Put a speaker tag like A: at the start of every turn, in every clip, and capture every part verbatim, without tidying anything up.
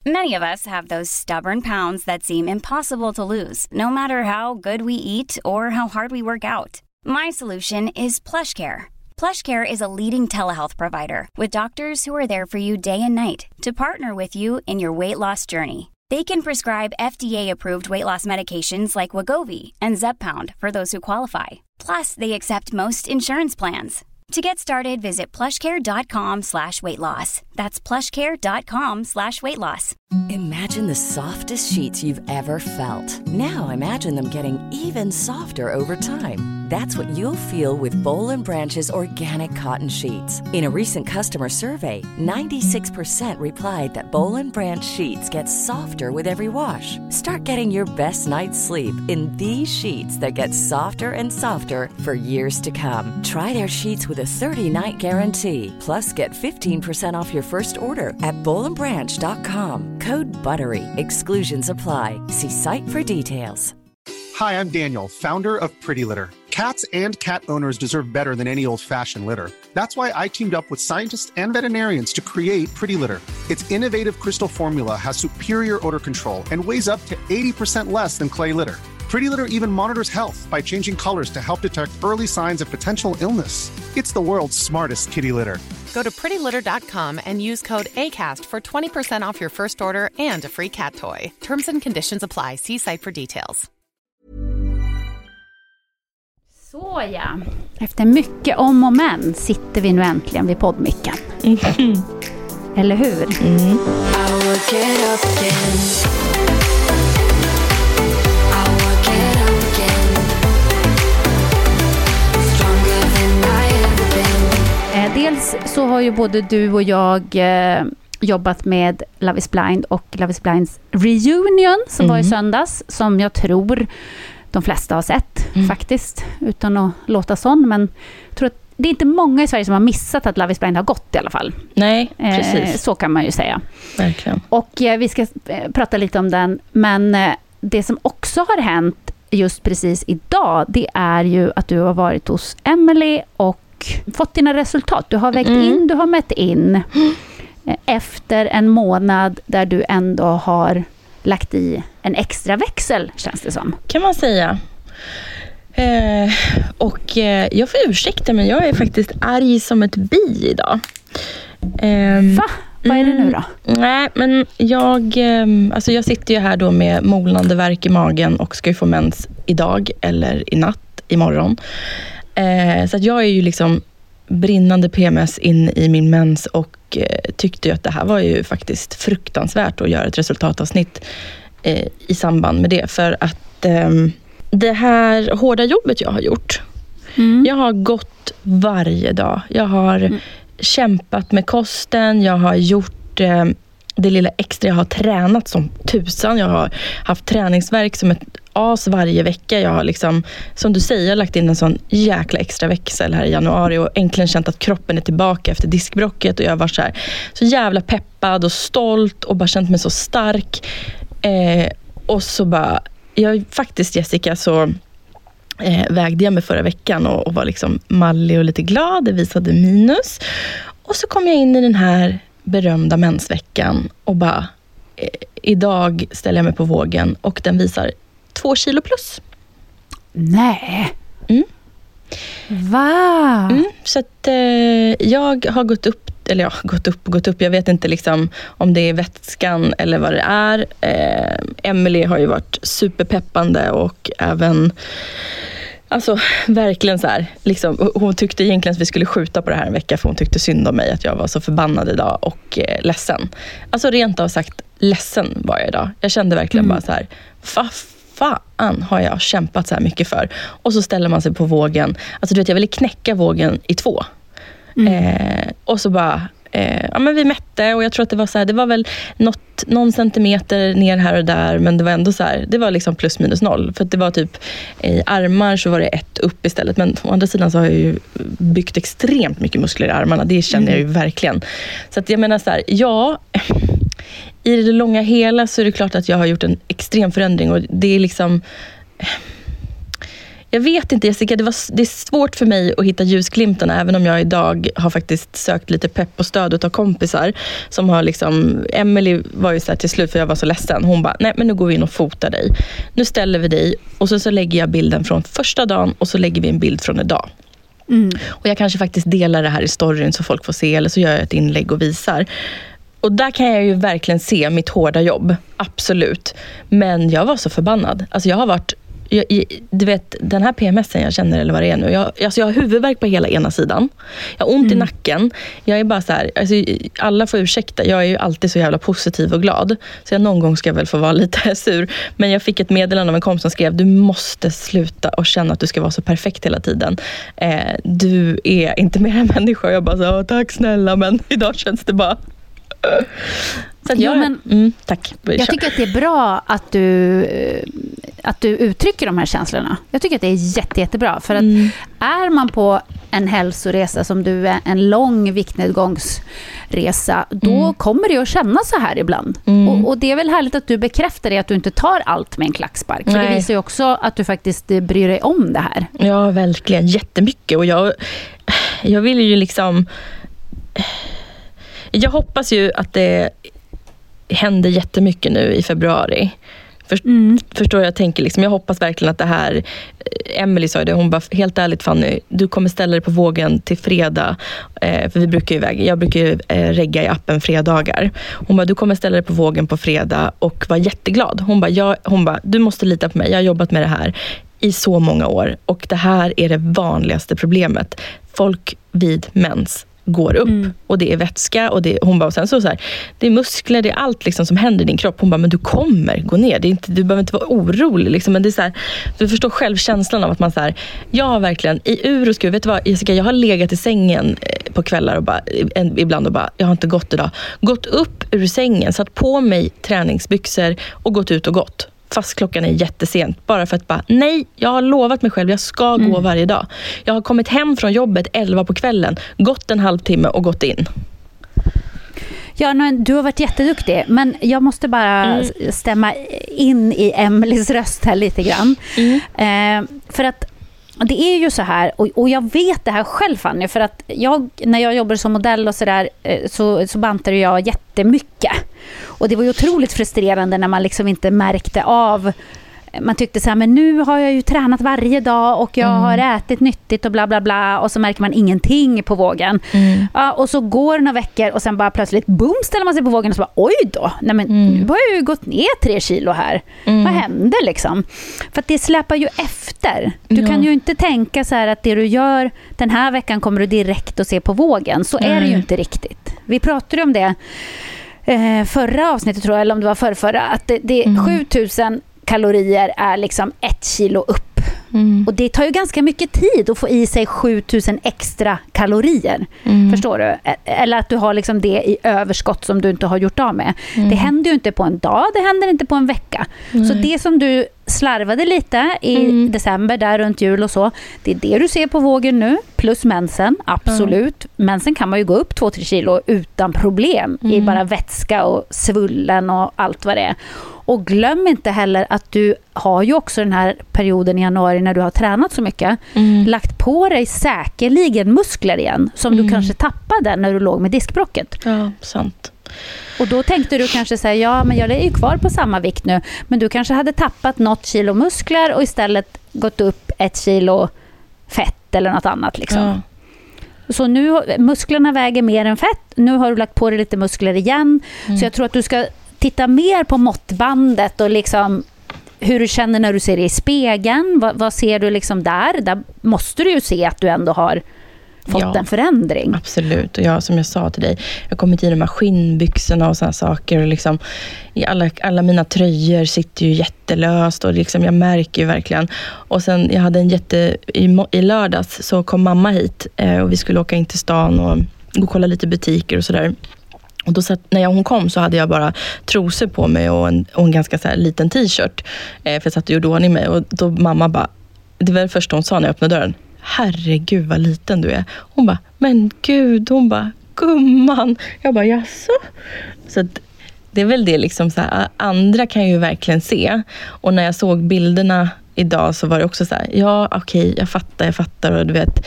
A: Many of us have those stubborn pounds that seem impossible to lose, no matter how good we eat or how hard we work out. My solution is PlushCare. PlushCare is a leading telehealth provider with doctors who are there for you day and night to partner with you in your weight loss journey. They can prescribe F D A-approved weight loss medications like Wegovy and Zepbound for those who qualify. Plus, they accept most insurance plans. To get started, visit plushcare.com slash weight loss. That's plushcare.com slash weight loss.
B: Imagine the softest sheets you've ever felt. Now imagine them getting even softer over time. That's what you'll feel with Boll and Branch's organic cotton sheets. In a recent customer survey, ninety-six percent replied that Boll and Branch sheets get softer with every wash. Start getting your best night's sleep in these sheets that get softer and softer for years to come. Try their sheets with a thirty-night guarantee. Plus, get fifteen percent off your first order at boll and branch dot com. Code BUTTERY. Exclusions apply. See site for details.
C: Hi, I'm Daniel, founder of Pretty Litter. Cats and cat owners deserve better than any old-fashioned litter. That's why I teamed up with scientists and veterinarians to create Pretty Litter. Its innovative crystal formula has superior odor control and weighs up to eighty percent less than clay litter. Pretty Litter even monitors health by changing colors to help detect early signs of potential illness. It's the world's smartest kitty litter.
D: Go to pretty litter dot com and use code ACAST for twenty percent off your first order and a free cat toy. Terms and conditions apply. See site for details.
E: Så ja, efter mycket om och men sitter vi nu äntligen vid poddmicken. Mm. Eller hur? Mm. Dels så har ju både du och jag eh, jobbat med Love is Blind och Love is Blinds reunion som mm. var i söndags, som jag tror de flesta har sett mm. faktiskt, utan att låta sån, men jag tror att det är inte många i Sverige som har missat att Love is Blind har gått i alla fall.
F: Nej, precis.
E: Eh, så kan man ju säga.
F: Verkligen.
E: Och eh, vi ska eh, prata lite om den, men eh, det som också har hänt just precis idag, det är ju att du har varit hos Emily och fått dina resultat. Du har vägt mm. in, du har mätt in mm. efter en månad där du ändå har lagt i en extra växel, känns det som.
F: Kan man säga. Eh, och eh, jag får ursäkta, men jag är faktiskt arg som ett bi idag.
E: Eh, Va? Vad är det nu då?
F: Mm, nej, men jag, eh, alltså jag sitter ju här då med molnande värk i magen och ska ju få mens idag eller i natt, imorgon. Eh, så att jag är ju liksom brinnande P M S in i min mens och eh, tyckte ju att det här var ju faktiskt fruktansvärt att göra ett resultatavsnitt eh, i samband med det. För att eh, det här hårda jobbet jag har gjort, mm. jag har gått varje dag. Jag har mm. kämpat med kosten, jag har gjort eh, det lilla extra, jag har tränat som tusan, jag har haft träningsverk som ett as varje vecka. Jag har liksom, som du säger, lagt in en sån jäkla extra växel här i januari och äntligen känt att kroppen är tillbaka efter diskbrocket, och jag var så här så jävla peppad och stolt och bara känt mig så stark. Eh, och så bara, jag faktiskt Jessica så eh, vägde jag mig förra veckan och, och var liksom mallig och lite glad. Det visade minus. Och så kom jag in i den här berömda mensveckan och bara eh, idag ställer jag mig på vågen och den visar två kilo plus.
E: Nej.
F: Mm.
E: Va?
F: Mm, så att eh, jag har gått upp, eller ja, gått upp och gått upp. Jag vet inte liksom om det är vätskan eller vad det är. Eh, Emily har ju varit superpeppande och även alltså verkligen så här, liksom, hon tyckte egentligen att vi skulle skjuta på det här en vecka, för hon tyckte synd om mig att jag var så förbannad idag och eh, ledsen. Alltså rent av sagt ledsen var jag idag. Jag kände verkligen mm. bara så här, vad fan har jag kämpat så här mycket för? Och så ställer man sig på vågen. Alltså du vet, jag ville knäcka vågen i två. Mm. Eh, och så bara eh, ja men vi mätte och jag tror att det var så här, det var väl något, någon centimeter ner här och där, men det var ändå så här, det var liksom plus minus noll, för att det var typ i armar så var det ett upp istället, men å andra sidan så har jag ju byggt extremt mycket muskler i armarna, det känner mm. jag ju verkligen. Så att jag menar så här, ja, i det långa hela så är det klart att jag har gjort en extrem förändring, och det är liksom, jag vet inte Jessica, det, var, det är svårt för mig att hitta ljusglimtarna, även om jag idag har faktiskt sökt lite pepp och stöd av kompisar som har liksom, Emily var ju så här till slut, för jag var så ledsen, hon bara, nej men nu går vi in och fotar dig, nu ställer vi dig och så, så lägger jag bilden från första dagen och så lägger vi en bild från idag. Mm. Och jag kanske faktiskt delar det här i storyn så folk får se, eller så gör jag ett inlägg och visar. Och där kan jag ju verkligen se mitt hårda jobb, absolut. Men jag var så förbannad. Alltså jag har varit, jag, du vet, den här P M S:en jag känner, eller vad det är nu. Jag, alltså jag har huvudvärk på hela ena sidan. Jag har ont mm. i nacken. Jag är bara så här, alltså alla får ursäkta. Jag är ju alltid så jävla positiv och glad. Så jag någon gång ska jag väl få vara lite sur. Men jag fick ett meddelande av en kompis som skrev, du måste sluta och känna att du ska vara så perfekt hela tiden. Eh, du är inte mer en människa. Jag bara så, tack snälla, men idag känns det bara... Så
E: jo,
F: jag,
E: men
F: mm, tack.
E: Jag tycker att det är bra att du, att du uttrycker de här känslorna. Jag tycker att det är jätte, jättebra. För att mm. är man på en hälsoresa som du är, en lång viktnedgångsresa, då mm. kommer det att känna så här ibland. Mm. Och, och det är väl härligt att du bekräftar det, att du inte tar allt med en klackspark. För Nej. det visar ju också att du faktiskt bryr dig om det här.
F: Ja, verkligen. Jättemycket. Och jag, jag vill ju liksom... Jag hoppas ju att det händer jättemycket nu i februari. Först, mm. Förstår jag, jag tänker liksom, jag hoppas verkligen att det här, Emily sa det, hon bara, helt ärligt Fanny, du kommer ställa dig på vågen till fredag, eh, för vi brukar ju väga, jag brukar ju eh, regga i appen fredagar. Hon bara, du kommer ställa dig på vågen på fredag och var jätteglad. Hon bara, jag, hon bara, du måste lita på mig, jag har jobbat med det här i så många år och det här är det vanligaste problemet. Folk vid mens går upp mm. och det är vätska och det, hon bara, och sen så, så här, det är muskler, det är allt liksom som händer i din kropp. Hon bara, men du kommer gå ner, det är inte, du behöver inte vara orolig liksom. Men det är så här, du förstår själv känslan av att man så här, jag har verkligen i ur och skruv, vet du vad Jessica, jag har legat i sängen på kvällar och bara, en, ibland och bara, jag har inte gått idag, gått upp ur sängen, satt på mig träningsbyxor och gått ut och gått. Fast klockan är jättesent. Bara för att bara, nej, jag har lovat mig själv, jag ska mm. gå varje dag. Jag har kommit hem från jobbet elva på kvällen, gått en halvtimme och gått in.
E: Ja, du har varit jätteduktig, men jag måste bara mm. stämma in i Emelies röst här lite grann. Mm. Eh, för att det är ju så här, och, och jag vet det här själv Fanny, för att jag, när jag jobbar som modell och sådär, så, så bantade jag jättemycket. Och det var ju otroligt frustrerande när man liksom inte märkte av, man tyckte så här, men nu har jag ju tränat varje dag och jag mm. har ätit nyttigt och bla bla bla, och så märker man ingenting på vågen. Mm. Ja, och så går det några veckor och sen bara plötsligt boom, ställer man sig på vågen och så bara, oj då, nej men mm. nu har jag ju gått ner tre kilo här. Mm. Vad hände liksom? För att det släpar ju efter. Du ja. kan ju inte tänka så här att det du gör den här veckan kommer du direkt att se på vågen. Så mm. är det ju inte riktigt. Vi pratade om det eh, förra avsnittet tror jag, eller om det var förra, förra att det, det är mm. sjutusen kalorier är liksom ett kilo upp. Mm. Och det tar ju ganska mycket tid att få i sig sjutusen extra kalorier. Mm. Förstår du? Eller att du har liksom det i överskott som du inte har gjort av med. Mm. Det händer ju inte på en dag, det händer inte på en vecka. Mm. Så det som du slarvade lite i mm. december, där runt jul och så, det är det du ser på vågen nu, plus mensen, absolut. Mm. Mensen kan man ju gå upp två till tre kilo utan problem mm. i bara vätska och svullen och allt vad det är. Och glöm inte heller att du har ju också den här perioden i januari när du har tränat så mycket, mm. lagt på dig säkerligen muskler igen som mm. du kanske tappade när du låg med diskbråcket.
F: Ja, sant.
E: Och då tänkte du kanske säga, ja men jag är ju kvar på samma vikt nu, men du kanske hade tappat något kilo muskler och istället gått upp ett kilo fett eller något annat liksom. Ja. Så nu, musklerna väger mer än fett, nu har du lagt på dig lite muskler igen, mm. så jag tror att du ska titta mer på måttbandet och liksom hur du känner när du ser det i spegeln. Vad, vad ser du liksom där? Där måste du ju se att du ändå har fått ja, en förändring.
F: Absolut. Och jag, som jag sa till dig, jag har kommit i de här skinnbyxorna och sådana saker. Och liksom, i alla, alla mina tröjor sitter ju jättelöst. Och liksom, jag märker ju verkligen. Och sen, jag hade en jätte... I, i lördags så kom mamma hit. Eh, och vi skulle åka in till stan och gå och kolla lite butiker och sådär. Och då satt, när jag, hon kom så hade jag bara trosor på mig och en, och en ganska så här liten t-shirt. Eh, för jag satt och gjorde ordning mig. Och då mamma bara, det var det första hon sa när jag öppnade dörren. Herregud vad liten du är. Hon bara, men gud, hon bara, gumman. Jag bara, jaså? Så att, det är väl det liksom så här, andra kan ju verkligen se. Och när jag såg bilderna idag så var det också så här, ja okej, okay, jag fattar, jag fattar och du vet.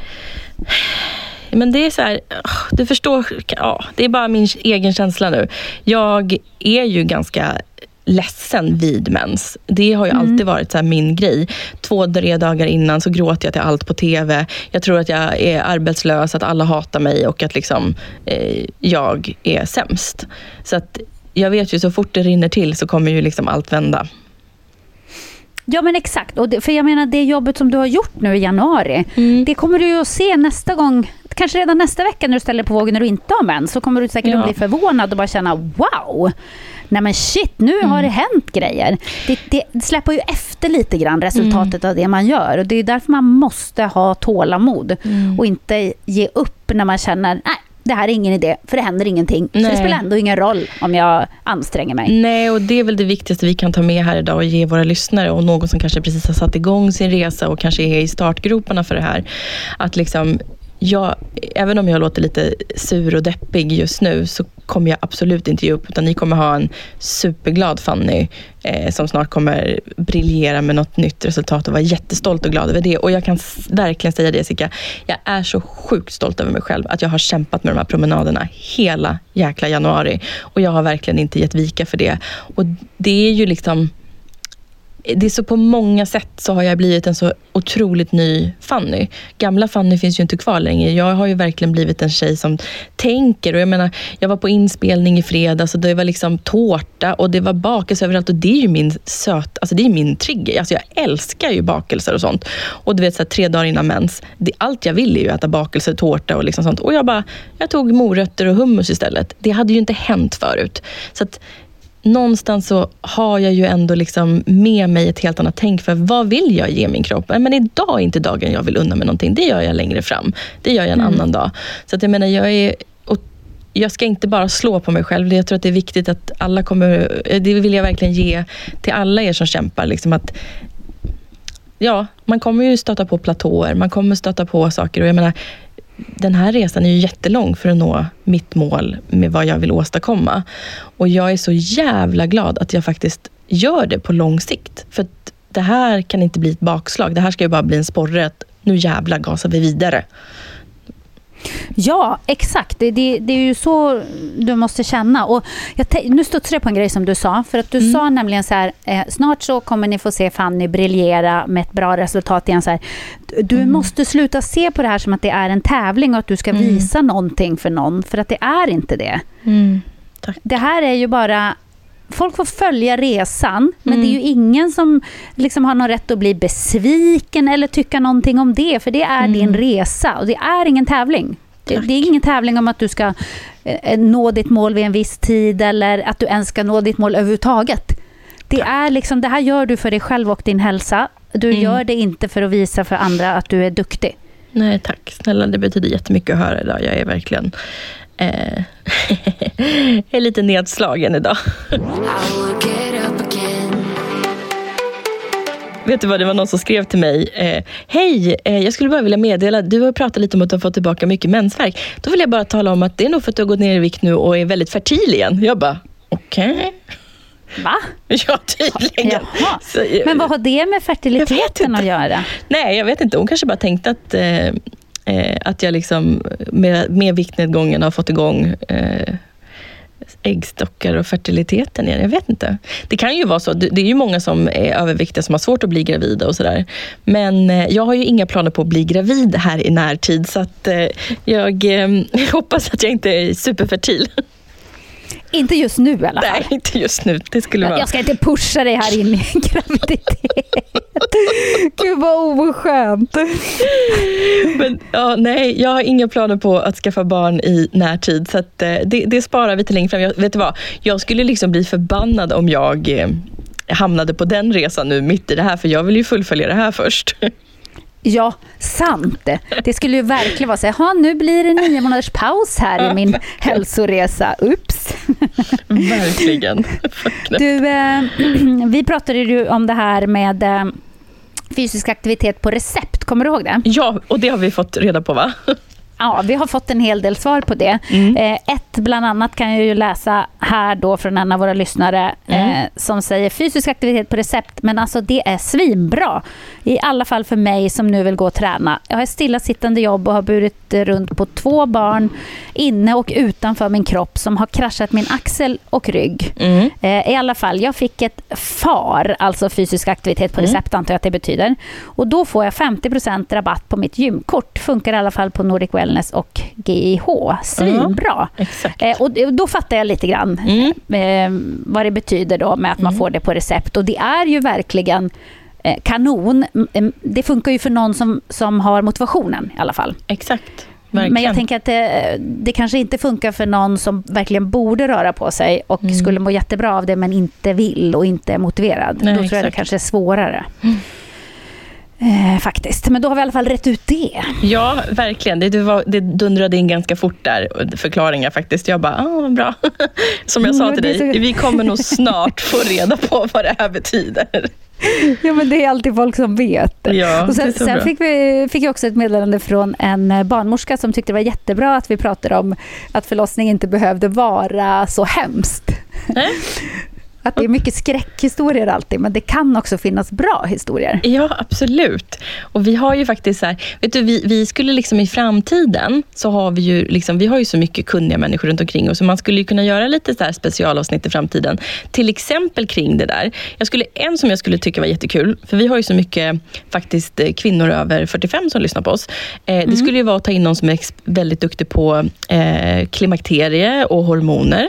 F: Men det är så här, du förstår, ja, det är bara min egen känsla nu. Jag är ju ganska ledsen vid mens. Det har ju mm. alltid varit så här min grej. Två, tre dagar innan så gråter jag till allt på tv. Jag tror att jag är arbetslös, att alla hatar mig och att liksom eh, jag är sämst. Så att jag vet ju så fort det rinner till så kommer ju liksom allt vända.
E: Ja men exakt, och det, för jag menar det jobbet som du har gjort nu i januari, mm. det kommer du ju att se nästa gång, kanske redan nästa vecka när du ställer på vågen när du inte har mens, så kommer du säkert ja. att bli förvånad och bara känna wow, nej men shit, nu mm. har det hänt grejer. Det, det släpper ju efter lite grann resultatet mm. av det man gör, och det är därför man måste ha tålamod mm. och inte ge upp när man känner, nej, det här är ingen idé, för det händer ingenting. Nej. Så det spelar ändå ingen roll om jag anstränger mig. Nej, och det är väl det viktigaste vi kan ta med här idag och ge våra lyssnare och någon som kanske precis har satt igång sin resa och kanske är i startgroparna för det här. Att liksom, jag, även om jag låter lite sur och deppig just nu så kommer jag absolut inte ge upp, utan ni kommer ha en superglad Fanny eh, som snart kommer briljera med något nytt resultat och vara jättestolt och glad över det. Och jag kan s- verkligen säga det, Jessica, jag är så sjukt stolt över mig själv att jag har kämpat med de här promenaderna hela jäkla januari, och jag har verkligen inte gett vika för det. Och det är ju liksom, det är så på många sätt så har jag blivit en så otroligt ny Fanny. Gamla Fanny finns ju inte kvar längre. Jag har ju verkligen blivit en tjej som tänker. Och jag menar, jag var på inspelning i fredags och det var liksom tårta och det var bakelse överallt. Och det är ju min söt, alltså det är min trigger. Alltså jag älskar ju bakelser och sånt. Och du vet så här, tre dagar innan mens, det, allt jag vill är ju äta bakelser, tårta och liksom sånt. Och jag bara, jag tog morötter och hummus istället. Det hade ju inte hänt förut. Så att någonstans så har jag ju ändå liksom med mig ett helt annat tänk för vad vill jag ge min kropp? Men idag är inte dagen jag vill unna mig någonting. Det gör jag längre fram. Det gör jag en mm. annan dag. Så att jag menar, jag är, och jag ska inte bara slå på mig själv. Jag tror att det är viktigt att alla kommer, det vill jag verkligen ge till alla er som kämpar. Liksom att, ja, man kommer ju stöta på platåer. Man kommer stöta på saker. Och jag menar, den här resan är ju jättelång för att nå mitt mål med vad jag vill åstadkomma. Och jag är så jävla glad att jag faktiskt gör det på lång sikt. För att det här kan inte bli ett bakslag. Det här ska ju bara bli en sporre att nu jävla gasar vi vidare. Ja, exakt. Det, det, det är ju så du måste känna. Och jag te- nu studsar jag på en grej som du sa. För att du mm. sa nämligen så här, eh, snart så kommer ni få se Fanny briljera med ett bra resultat igen. Så här, du mm. måste sluta se på det här som att det är en tävling och att du ska mm. visa någonting för någon. För att det är inte det.
F: Mm. Tack.
E: Det här är ju bara... Folk får följa resan, mm. men det är ju ingen som liksom har någon rätt att bli besviken eller tycka någonting om det, för det är mm. din resa och det är ingen tävling. Det, det är ingen tävling om att du ska eh, nå ditt mål vid en viss tid eller att du ens ska nå ditt mål överhuvudtaget. Det är liksom, det här gör du för dig själv och din hälsa. Du mm. gör det inte för att visa för andra att du är duktig.
F: Nej, tack. Snälla, det betyder jättemycket att höra idag. Jag är verkligen... Eh, jag är lite nedslagen idag. Vet du vad, det var någon som skrev till mig eh, hej, eh, jag skulle bara vilja meddela, du har pratat lite om att du har fått tillbaka mycket mensvärk. Då vill jag bara tala om att det är nog för att du har gått ner i vikt nu och är väldigt fertil igen. Jag bara, okej okay.
E: Va?
F: Ja, tydligen.
E: Så, men vad har det med fertiliteten att göra?
F: Nej, jag vet inte. Hon kanske bara tänkte att eh, Eh, att jag liksom med, med viktnedgången har fått igång eh, äggstockar och fertiliteten igen. Jag vet inte. Det kan ju vara så. Det, det är ju många som är överviktiga som har svårt att bli gravida och sådär. Men eh, jag har ju inga planer på att bli gravid här i närtid, så att eh, jag eh, hoppas att jag inte är superfertil.
E: Inte just nu i alla fall.
F: Nej, inte just nu. Det skulle vara...
E: Jag ska inte pusha dig här in i en graviditet. Gud vad oskönt.
F: Men ja, nej, jag har inga planer på att skaffa barn i närtid. Så att, det, det sparar vi till längre fram. Jag, vet du vad? Jag skulle liksom bli förbannad om jag eh, hamnade på den resan nu mitt i det här. För jag vill ju fullfölja det här först.
E: Ja, sant. Det skulle ju verkligen vara så här, nu blir det nio månaders paus här i min hälsoresa. Ups.
F: Verkligen.
E: Du, eh, vi pratade ju om det här med eh, fysisk aktivitet på recept. Kommer du ihåg det?
F: Ja, och det har vi fått reda på, va?
E: Ja, vi har fått en hel del svar på det. Mm. Eh, ett bland annat kan jag ju läsa här då från en av våra lyssnare mm. eh, som säger fysisk aktivitet på recept, men alltså det är svinbra. I alla fall för mig som nu vill gå och träna. Jag har ett stillasittande jobb och har burit runt på två barn inne och utanför min kropp som har kraschat min axel och rygg. Mm. Eh, I alla fall, jag fick ett F A R, alltså fysisk aktivitet på recept mm. antar jag att det betyder. Och då får jag femtio procent rabatt på mitt gymkort. Funkar i alla fall på Nordic Wellness och G I H. Svinbra.
F: Mm.
E: Eh, och då fattar jag lite grann mm. eh, vad det betyder då med att man mm. får det på recept. Och det är ju verkligen eh, kanon. Det funkar ju för någon som, som har motivationen i alla fall.
F: Exakt.
E: Verkligen. Men jag tänker att det, det kanske inte funkar för någon som verkligen borde röra på sig och mm. skulle må jättebra av det men inte vill och inte är motiverad. Nej, då tror exakt. jag det kanske är svårare. Mm. Eh, faktiskt. Men då har vi i alla fall rätt ut det.
F: Ja, verkligen. Det, det, var, det dundrade in ganska fort där, förklaringar faktiskt. Jag bara, ah, bra. Som jag sa till dig, så... vi kommer nog snart få reda på vad det här betyder.
E: Ja, men det är alltid folk som vet.
F: Ja,
E: och sen sen fick, vi, fick jag också ett meddelande från en barnmorska som tyckte det var jättebra att vi pratade om att förlossning inte behövde vara så hemskt. Nej. Att det är mycket skräckhistorier alltid, men det kan också finnas bra historier.
F: Ja, absolut. Och vi har ju faktiskt så här, vet du, vi, vi skulle liksom i framtiden så har vi ju liksom, vi har ju så mycket kunniga människor runt omkring oss, så man skulle ju kunna göra lite så här specialavsnitt i framtiden. Till exempel kring det där. Jag skulle, en som jag skulle tycka var jättekul, för vi har ju så mycket faktiskt kvinnor över fyrtiofem som lyssnar på oss. Eh, mm. Det skulle ju vara att ta in någon som är väldigt duktig på eh, klimakterie och hormoner.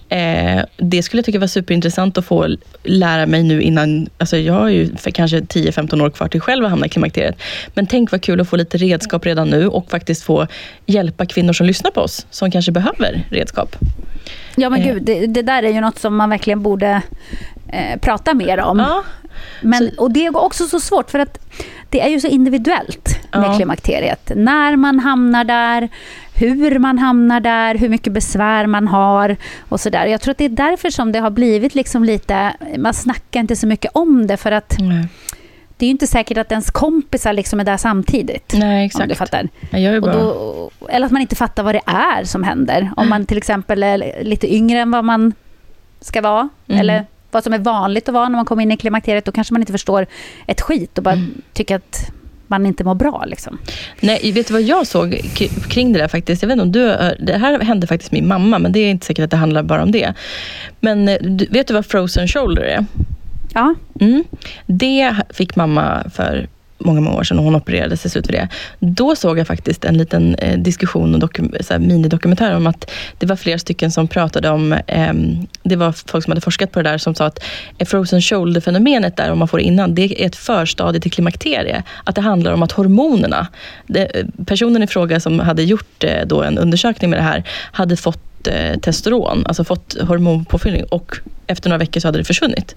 F: Eh, det skulle jag tycka var superintressant att få lära mig nu innan, alltså jag har ju för kanske tio femton år kvar till själv att hamna i klimakteriet. Men tänk vad kul att få lite redskap redan nu och faktiskt få hjälpa kvinnor som lyssnar på oss, som kanske behöver redskap.
E: Ja men gud, det, det där är ju något som man verkligen borde eh, prata mer om. Ja. Men, och det är också så svårt för att det är ju så individuellt med ja. klimakteriet. När man hamnar där, hur man hamnar där, hur mycket besvär man har och sådär. Jag tror att det är därför som det har blivit liksom lite, man snackar inte så mycket om det för att mm. det är ju inte säkert att ens kompisar liksom är där samtidigt.
F: Nej, exakt.
E: Om du fattar.
F: Jag gör ju bara...
E: och då, eller att man inte fattar vad det är som händer. Om man till exempel är lite yngre än vad man ska vara mm. eller vad som är vanligt att vara när man kommer in i klimakteriet, då kanske man inte förstår ett skit och bara mm. tycker att man inte mår bra liksom.
F: Nej, vet du vad jag såg kring det där faktiskt? Jag vet inte om du, det här hände faktiskt min mamma, men det är inte säkert att det handlar bara om det. Men vet du vad frozen shoulder är?
E: Ja.
F: Mm. Det fick mamma för många, många år sedan och hon opererade sig ut för det. Då såg jag faktiskt en liten eh, diskussion och dokum- så här, minidokumentär om att det var flera stycken som pratade om, eh, det var folk som hade forskat på det där som sa att frozen shoulder-fenomenet där, om man får det innan, det är ett förstadie till klimakterie. Att det handlar om att hormonerna, det, personen i fråga som hade gjort eh, då en undersökning med det här, hade fått eh, testosteron, alltså fått hormonpåfyllning och efter några veckor så hade det försvunnit.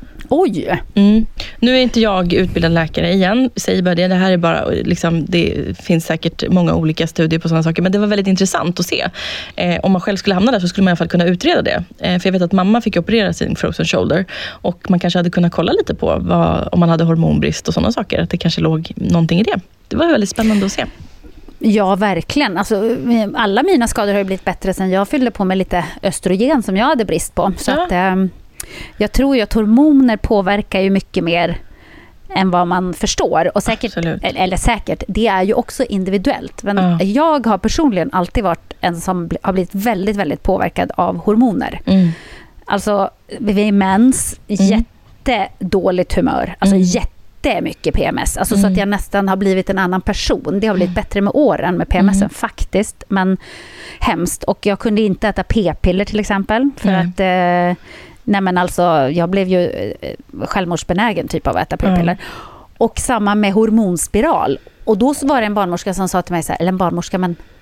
E: Oj!
F: Mm. Nu är inte jag utbildad läkare igen, säger bara det. Det här är bara, liksom, det finns säkert många olika studier på sådana saker, men det var väldigt intressant att se. Eh, om man själv skulle hamna där så skulle man i alla fall kunna utreda det. Eh, för jag vet att mamma fick operera sin frozen shoulder och man kanske hade kunnat kolla lite på vad, om man hade hormonbrist och sådana saker, att det kanske låg någonting i det. Det var väldigt spännande att se.
E: Ja, verkligen. Alltså, alla mina skador har ju blivit bättre sen jag fyllde på med lite östrogen som jag hade brist på. Så ja. att... Eh, Jag tror ju att hormoner påverkar ju mycket mer än vad man förstår. Och säkert, eller säkert, det är ju också individuellt. Men ja. jag har personligen alltid varit en som har blivit väldigt, väldigt påverkad av hormoner. Mm. Alltså, vid mens, mm. jättedåligt humör. Alltså mm. jättemycket P M S. Alltså mm. så att jag nästan har blivit en annan person. Det har blivit bättre med åren med P M S mm. faktiskt. Men hemskt. Och jag kunde inte äta p-piller till exempel. För mm. att... Eh, Nej men alltså, jag blev ju självmordsbenägen typ av att äta p-piller. Mm. Och samma med hormonspiral. Och då var det en barnmorska som sa till mig så här, eller en barnmorska, men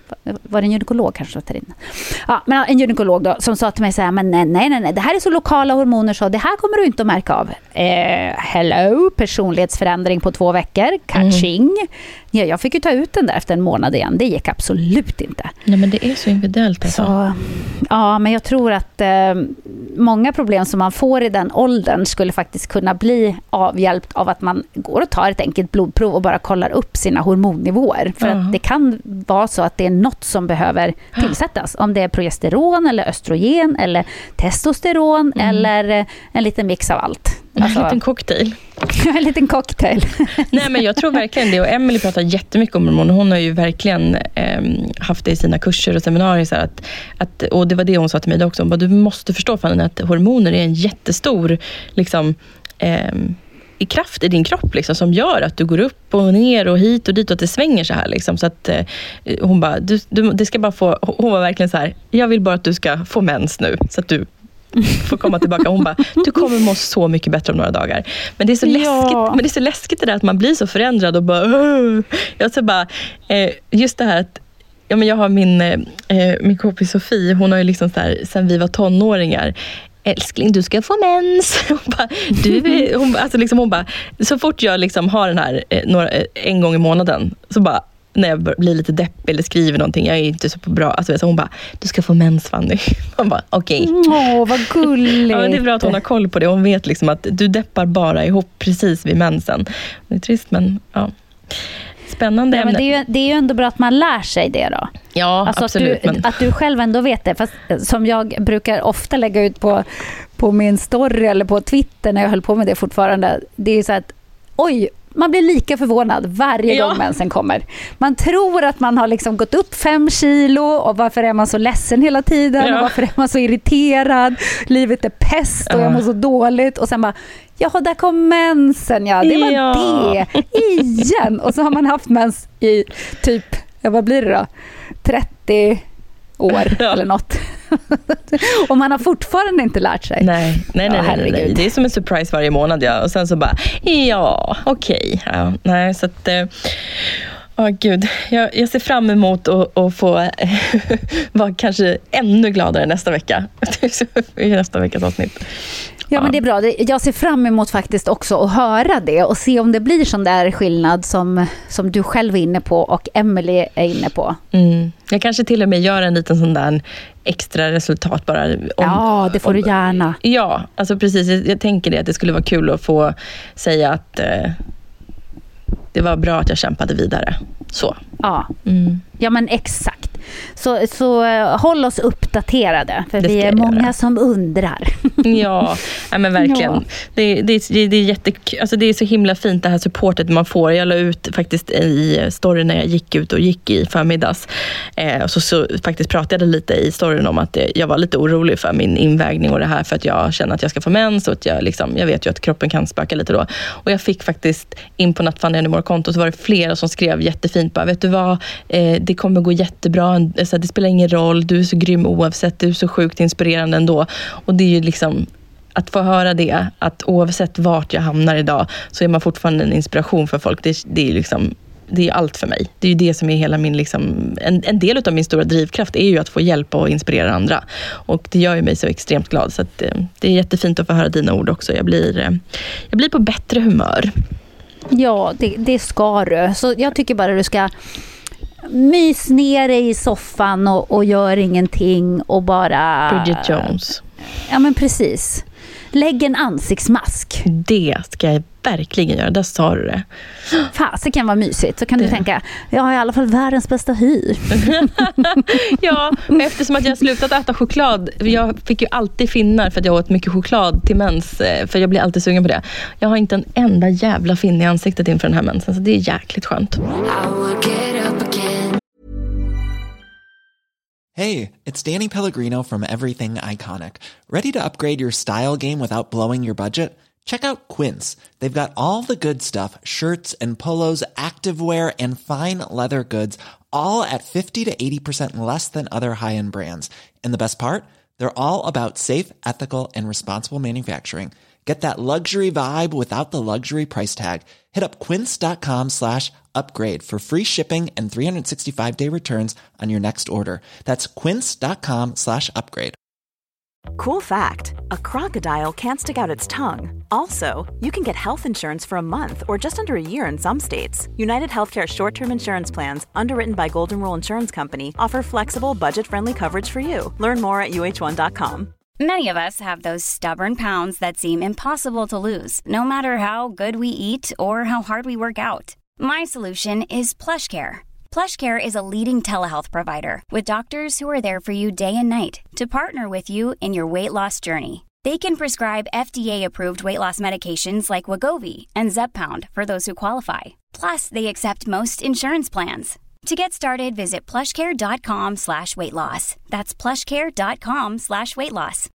E: var det en gynekolog kanske tar in. Ja, men en gynekolog då som sa till mig så här, men nej nej nej, det här är så lokala hormoner så det här kommer du inte att märka av. Eh, hello, personlighetsförändring på två veckor, catching. Mm. Ja, jag fick ju ta ut den där efter en månad igen. Det gick absolut inte.
F: Nej, men det är så individuellt alltså.
E: Så, ja, men jag tror att eh, många problem som man får i den åldern skulle faktiskt kunna bli avhjälpt av att man går och tar ett enkelt blodprov och bara kollar upp sina hormonnivåer. För uh-huh. att det kan vara så att det är något som behöver tillsättas. Om det är progesteron eller östrogen eller testosteron mm. eller en liten mix av allt.
F: Alltså, en liten cocktail.
E: En liten cocktail.
F: Nej, men jag tror verkligen det. Och Emily pratar jättemycket om hormoner. Hon har ju verkligen eh, haft det i sina kurser och seminarier. Så att, att, och det var det hon sa till mig också. Hon bara, du måste förstå Fanny, att hormoner är en jättestor liksom, eh, i kraft i din kropp liksom, som gör att du går upp och ner och hit och dit och att det svänger så här. Liksom, så att eh, hon bara, du, du, det ska bara få, hon var verkligen så här, jag vill bara att du ska få mens nu så att du får komma tillbaka. Hon bara, du kommer må så mycket bättre om några dagar. Men det är så läskigt,
E: ja.
F: men det är så läskigt det där att man blir så förändrad och bara, Åh! Jag så bara eh, just det här att ja, men jag har min, eh, min kompis Sofie, hon har ju liksom så här, sen vi var tonåringar, älskling, du ska få mens. Hon bara, du, hon, alltså liksom, hon bara, så fort jag liksom har den här eh, några, en gång i månaden så bara, när jag blir lite deppig eller skriver någonting, jag är inte så bra. Alltså, så hon bara, du ska få mens, Fanny. Man bara, okej. Okay.
E: Åh, vad gulligt.
F: Ja, det är bra att hon har koll på det. Hon vet liksom att du deppar bara ihop precis vid mensen. Det är trist, men ja. Spännande
E: ja,
F: ämne.
E: Men det, är ju, det är ju ändå bra att man lär sig det då.
F: Ja,
E: alltså
F: absolut.
E: Att du,
F: men...
E: att du själv ändå vet det. Fast som jag brukar ofta lägga ut på, på min story eller på Twitter när jag höll på med det fortfarande. Det är ju så att, oj, man blir lika förvånad varje ja. gång mensen kommer. Man tror att man har liksom gått upp fem kilo och varför är man så ledsen hela tiden ja. och varför är man så irriterad. Livet är pest och ja. jag mår så dåligt. Och sen bara, jaha, där kom mensen, ja. Det var ja. det. Igen. Och så har man haft mens i typ, ja, vad blir det då? trettio år ja. eller något. Och man har fortfarande inte lärt sig.
F: Nej, nej, nej,
E: ja,
F: nej, nej. Det är som en surprise varje månad, ja. Och sen så bara, ja, okej. Okay. Ja, nej, så att... Eh, åh, gud. Jag, jag ser fram emot att, att få äh, vara kanske ännu gladare nästa vecka. I nästa veckas avsnitt.
E: Ja, men det är bra. Jag ser fram emot faktiskt också att höra det och se om det blir sån där skillnad som, som du själv är inne på och Emily är inne på.
F: Mm. Jag kanske till och med gör en liten sån där extra resultat bara. Om,
E: ja, det får
F: om,
E: du gärna.
F: Ja, alltså precis. Jag, jag tänker det att det skulle vara kul att få säga att eh, det var bra att jag kämpade vidare. Så.
E: Ja,
F: mm.
E: ja men exakt. Så, så uh, håll oss uppdaterade, för det vi är många göra. som undrar.
F: Ja, ja men verkligen. Ja. Det, det, det, det, är jätte, alltså det är så himla fint det här supportet man får. Jag la ut faktiskt i storyn när jag gick ut och gick i förmiddags. Eh, och så, så faktiskt pratade jag lite i storyn om att jag var lite orolig för min invägning och det här, för att jag känner att jag ska få mens och att jag, liksom, jag vet ju att kroppen kan spöka lite då. Och jag fick faktiskt in på Nattfanny Anymore-konto, så var det flera som skrev jättefint bara, vet du vad, eh, det kommer gå jättebra. Så det spelar ingen roll, du är så grym oavsett, du är så sjukt inspirerande ändå. Och det är ju liksom att få höra det, att oavsett vart jag hamnar idag så är man fortfarande en inspiration för folk. Det, det är liksom, det är allt för mig. Det är ju det som är hela min liksom, en, en del av min stora drivkraft är ju att få hjälpa och inspirera andra. Och det gör ju mig så extremt glad, så att, det är jättefint att få höra dina ord också. Jag blir, jag blir på bättre humör.
E: Ja, det, det ska du. Så jag tycker bara du ska mys ner i soffan och, och gör ingenting och bara...
F: Bridget Jones.
E: Ja, men precis. Lägg en ansiktsmask.
F: Det ska jag verkligen göra, där sa du det.
E: Fan, så kan vara mysigt. Så kan du tänka, jag har i alla fall världens bästa hy.
F: Ja, eftersom att jag har slutat äta choklad. Jag fick ju alltid finnar för att jag åt mycket choklad till mens. För jag blir alltid sugen på det. Jag har inte en enda jävla finne i ansiktet inför den här mensen. Så det är jäkligt skönt.
G: Hey, it's Danny Pellegrino from Everything Iconic. Ready to upgrade your style game without blowing your budget? Check out Quince. They've got all the good stuff, shirts and polos, activewear and fine leather goods, all at fifty to eighty percent less than other high-end brands. And the best part? They're all about safe, ethical, and responsible manufacturing. Get that luxury vibe without the luxury price tag. Hit up quince.com slash upgrade for free shipping and three sixty-five day returns on your next order. That's quince.com slash upgrade.
H: Cool fact, a crocodile can't stick out its tongue. Also, you can get health insurance for a month or just under a year in some states. United Healthcare short-term insurance plans, underwritten by Golden Rule Insurance Company, offer flexible, budget-friendly coverage for you. Learn more at U H one dot com.
A: Many of us have those stubborn pounds that seem impossible to lose, no matter how good we eat or how hard we work out. My solution is PlushCare. PlushCare is a leading telehealth provider with doctors who are there for you day and night to partner with you in your weight loss journey. They can prescribe F D A-approved weight loss medications like Wegovy and Zepbound for those who qualify. Plus, they accept most insurance plans. To get started, visit plushcare.com slash weight loss. That's plushcare.com slash weight loss.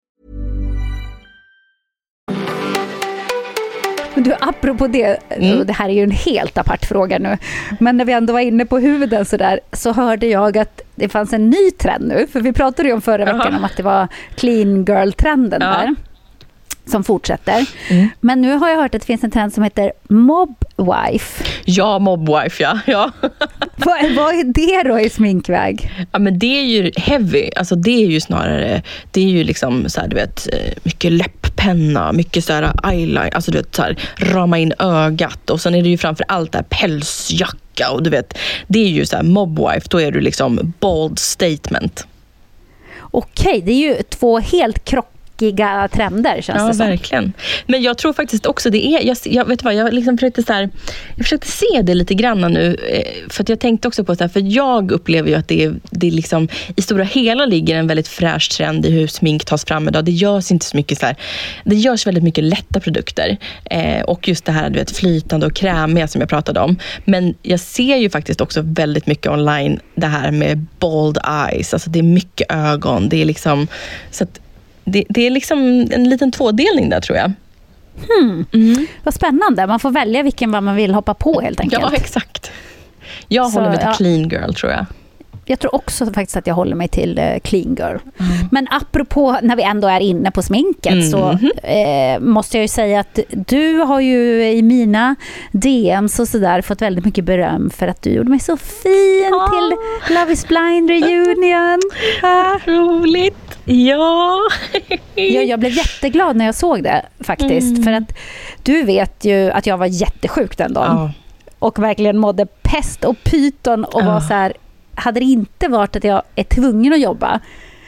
E: Du, apropå det, mm. det här är ju en helt apart fråga nu, men när vi ändå var inne på huden så där, så hörde jag att det fanns en ny trend nu, för vi pratade ju om förra veckan om att det var clean girl-trenden ja. där som fortsätter. Mm. Men nu har jag hört att det finns en trend som heter mobwife.
F: Ja, mobwife, ja. ja.
E: vad, vad är det då i sminkväg?
F: Ja, men det är ju heavy. Alltså det är ju snarare, det är ju liksom så här, du vet, mycket läpppenna, mycket så här eyeliner, alltså du vet så här, rama in ögat, och sen är det ju framför allt där pälsjacka, och du vet, det är ju så här mobwife, då är du liksom bold statement.
E: Okej, det är ju två helt krock trender, känns
F: ja,
E: det som.
F: Verkligen. Men jag tror faktiskt också det är, jag, jag vet vad, jag liksom försökte så här, jag försökte se det lite grann nu, för att jag tänkte också på så här, för jag upplever ju att det är, det är liksom, i stora hela ligger en väldigt fräsch trend i hur smink tas fram idag. Det görs inte så mycket så här, det görs väldigt mycket lätta produkter, eh, och just det här, du vet, flytande och krämiga som jag pratade om. Men jag ser ju faktiskt också väldigt mycket online det här med bold eyes, alltså det är mycket ögon, det är liksom, så att Det, det är liksom en liten tvådelning där, tror jag.
E: Hmm. Mm. Vad spännande. Man får välja vilken vad man vill hoppa på, helt enkelt.
F: Ja, exakt. Jag Så, håller mig till ja. clean girl, tror jag.
E: Jag tror också faktiskt att jag håller mig till uh, clean girl. Mm. Men apropå när vi ändå är inne på sminket mm. så eh, måste jag ju säga att du har ju i mina D Ms och sådär fått väldigt mycket beröm för att du gjorde mig så fin ah. till Love is Blind reunion.
F: Ah. Roligt. Ja.
E: ja. Jag blev jätteglad när jag såg det faktiskt. Mm. För att du vet ju att jag var jättesjuk den dagen. Ah. Och verkligen mådde pest och pyton och ah. var så här. Hade det inte varit att jag är tvungen att jobba,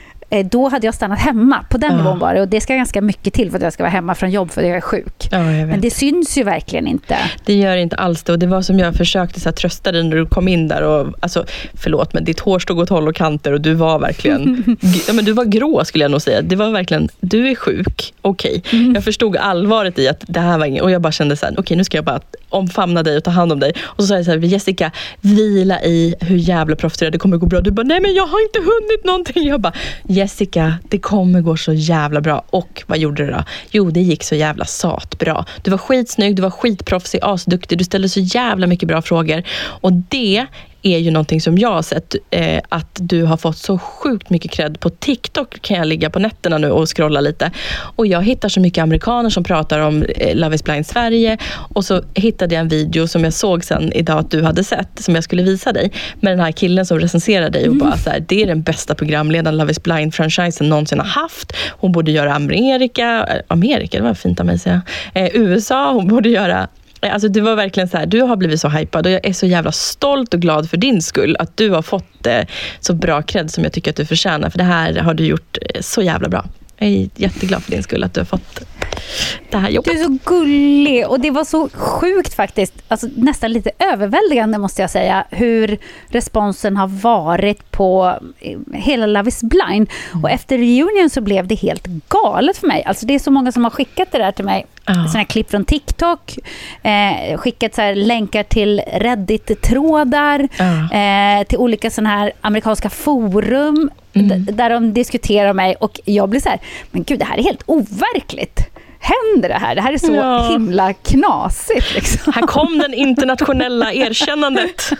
E: då hade jag stannat hemma. På den ja. nivån var det. Och det ska ganska mycket till för att jag ska vara hemma från jobb för att jag är sjuk.
F: Ja, jag
E: Men det syns ju verkligen inte.
F: Det gör inte alls det. Och det var som jag försökte så här, trösta dig när du kom in där. Och, alltså, förlåt, men ditt hår stod åt håll och kanter. Och du var verkligen ja, men du var grå, skulle jag nog säga. Det var verkligen, du är sjuk. Okej. Okay. Mm. Jag förstod allvaret i att det här var inget. Och jag bara kände så här, okej, okay, nu ska jag bara omfamna dig och ta hand om dig. Och så sa jag så här, Jessica, vila i hur jävla proffsig det kommer gå bra. Du bara, nej men jag har inte hunnit någonting. Jag bara, Jessica, det kommer gå så jävla bra. Och vad gjorde du då? Jo, det gick så jävla sat bra. Du var skitsnygg, du var skitproffsig, asduktig. Du ställde så jävla mycket bra frågor. Och det är ju någonting som jag har sett, eh, att du har fått så sjukt mycket cred. På TikTok kan jag ligga på nätterna nu och scrolla lite. Och jag hittar så mycket amerikaner som pratar om eh, Love is Blind Sverige. Och så hittade jag en video som jag såg sen idag att du hade sett, som jag skulle visa dig. Med den här killen som recenserade dig och bara så här, det är den bästa programledaren Love is Blind-franchisen någonsin har haft. Hon borde göra Amerika, Amerika, det var fint av mig att säga. Eh, U S A, hon borde göra. Alltså det var verkligen så här, du har blivit så hypad och jag är så jävla stolt och glad för din skull att du har fått eh, så bra cred som jag tycker att du förtjänar, för det här har du gjort eh, så jävla bra. Jag är jätteglad för din skull att du har fått det här jobbet.
E: Du är så gullig och det var så sjukt faktiskt, alltså nästan lite överväldigande måste jag säga, hur responsen har varit på hela Love is Blind. Mm. Och efter reunion så blev det helt galet för mig. Alltså det är så många som har skickat det där till mig. Oh. Såna här klipp från TikTok, eh, skickat så här länkar till Reddit-trådar, oh. eh, till olika såna här amerikanska forum. Mm. D- där de diskuterar mig och jag blir så här, men gud, det här är helt overkligt. Händer det här? Det här är så ja. himla knasigt liksom.
F: Här kom den internationella erkännandet.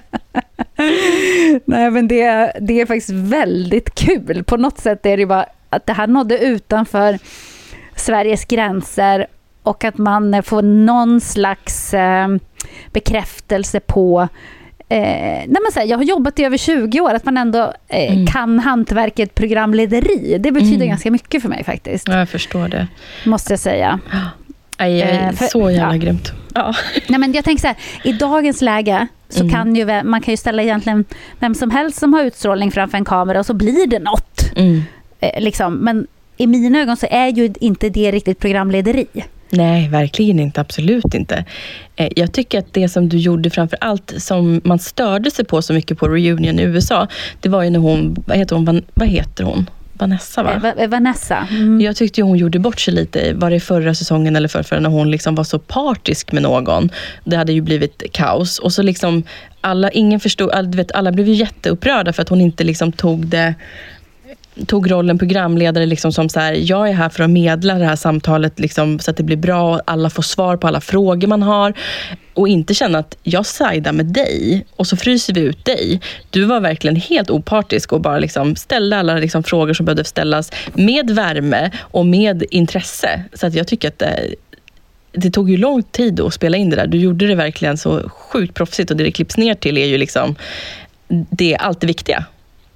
E: Nej, men det, det är faktiskt väldigt kul. På något sätt är det bara, att det här nådde utanför Sveriges gränser och att man får någon slags eh, bekräftelse på Eh, nej men så här, jag har jobbat i över tjugo år, att man ändå eh, mm. kan hantverket programlederi. Det betyder mm. ganska mycket för mig faktiskt.
F: Ja, jag förstår det.
E: Måste jag säga.
F: Aj, aj, eh, för, så jävla ja. grymt. Ja.
E: Nej, men jag tänker så här, i dagens läge så mm. kan ju man kan ju ställa egentligen vem som helst som har utstrålning framför en kamera och så blir det något. Mm. Eh, liksom. Men i mina ögon så är ju inte det riktigt programlederi.
F: Nej, verkligen inte. Absolut inte. Jag tycker att det som du gjorde framför allt som man störde sig på så mycket på Reunion i U S A, det var ju när hon, vad heter hon, vad heter hon? Vanessa, va?
E: V- Vanessa. Mm.
F: Jag tyckte ju hon gjorde bort sig lite, var det förra säsongen eller förra, när hon liksom var så partisk med någon. Det hade ju blivit kaos. Och så liksom, alla, ingen förstod, alla, du vet, alla blev ju jätteupprörda för att hon inte liksom tog det tog rollen programledare liksom som så här, jag är här för att medla det här samtalet liksom, så att det blir bra och alla får svar på alla frågor man har och inte känna att jag sidar med dig och så fryser vi ut dig. Du var verkligen helt opartisk och bara liksom ställde alla liksom frågor som behövde ställas med värme och med intresse. Så att jag tycker att det, det tog ju lång tid att spela in det där. Du gjorde det verkligen så sjukt proffsigt och det det klipps ner till är ju liksom det är allt det viktiga.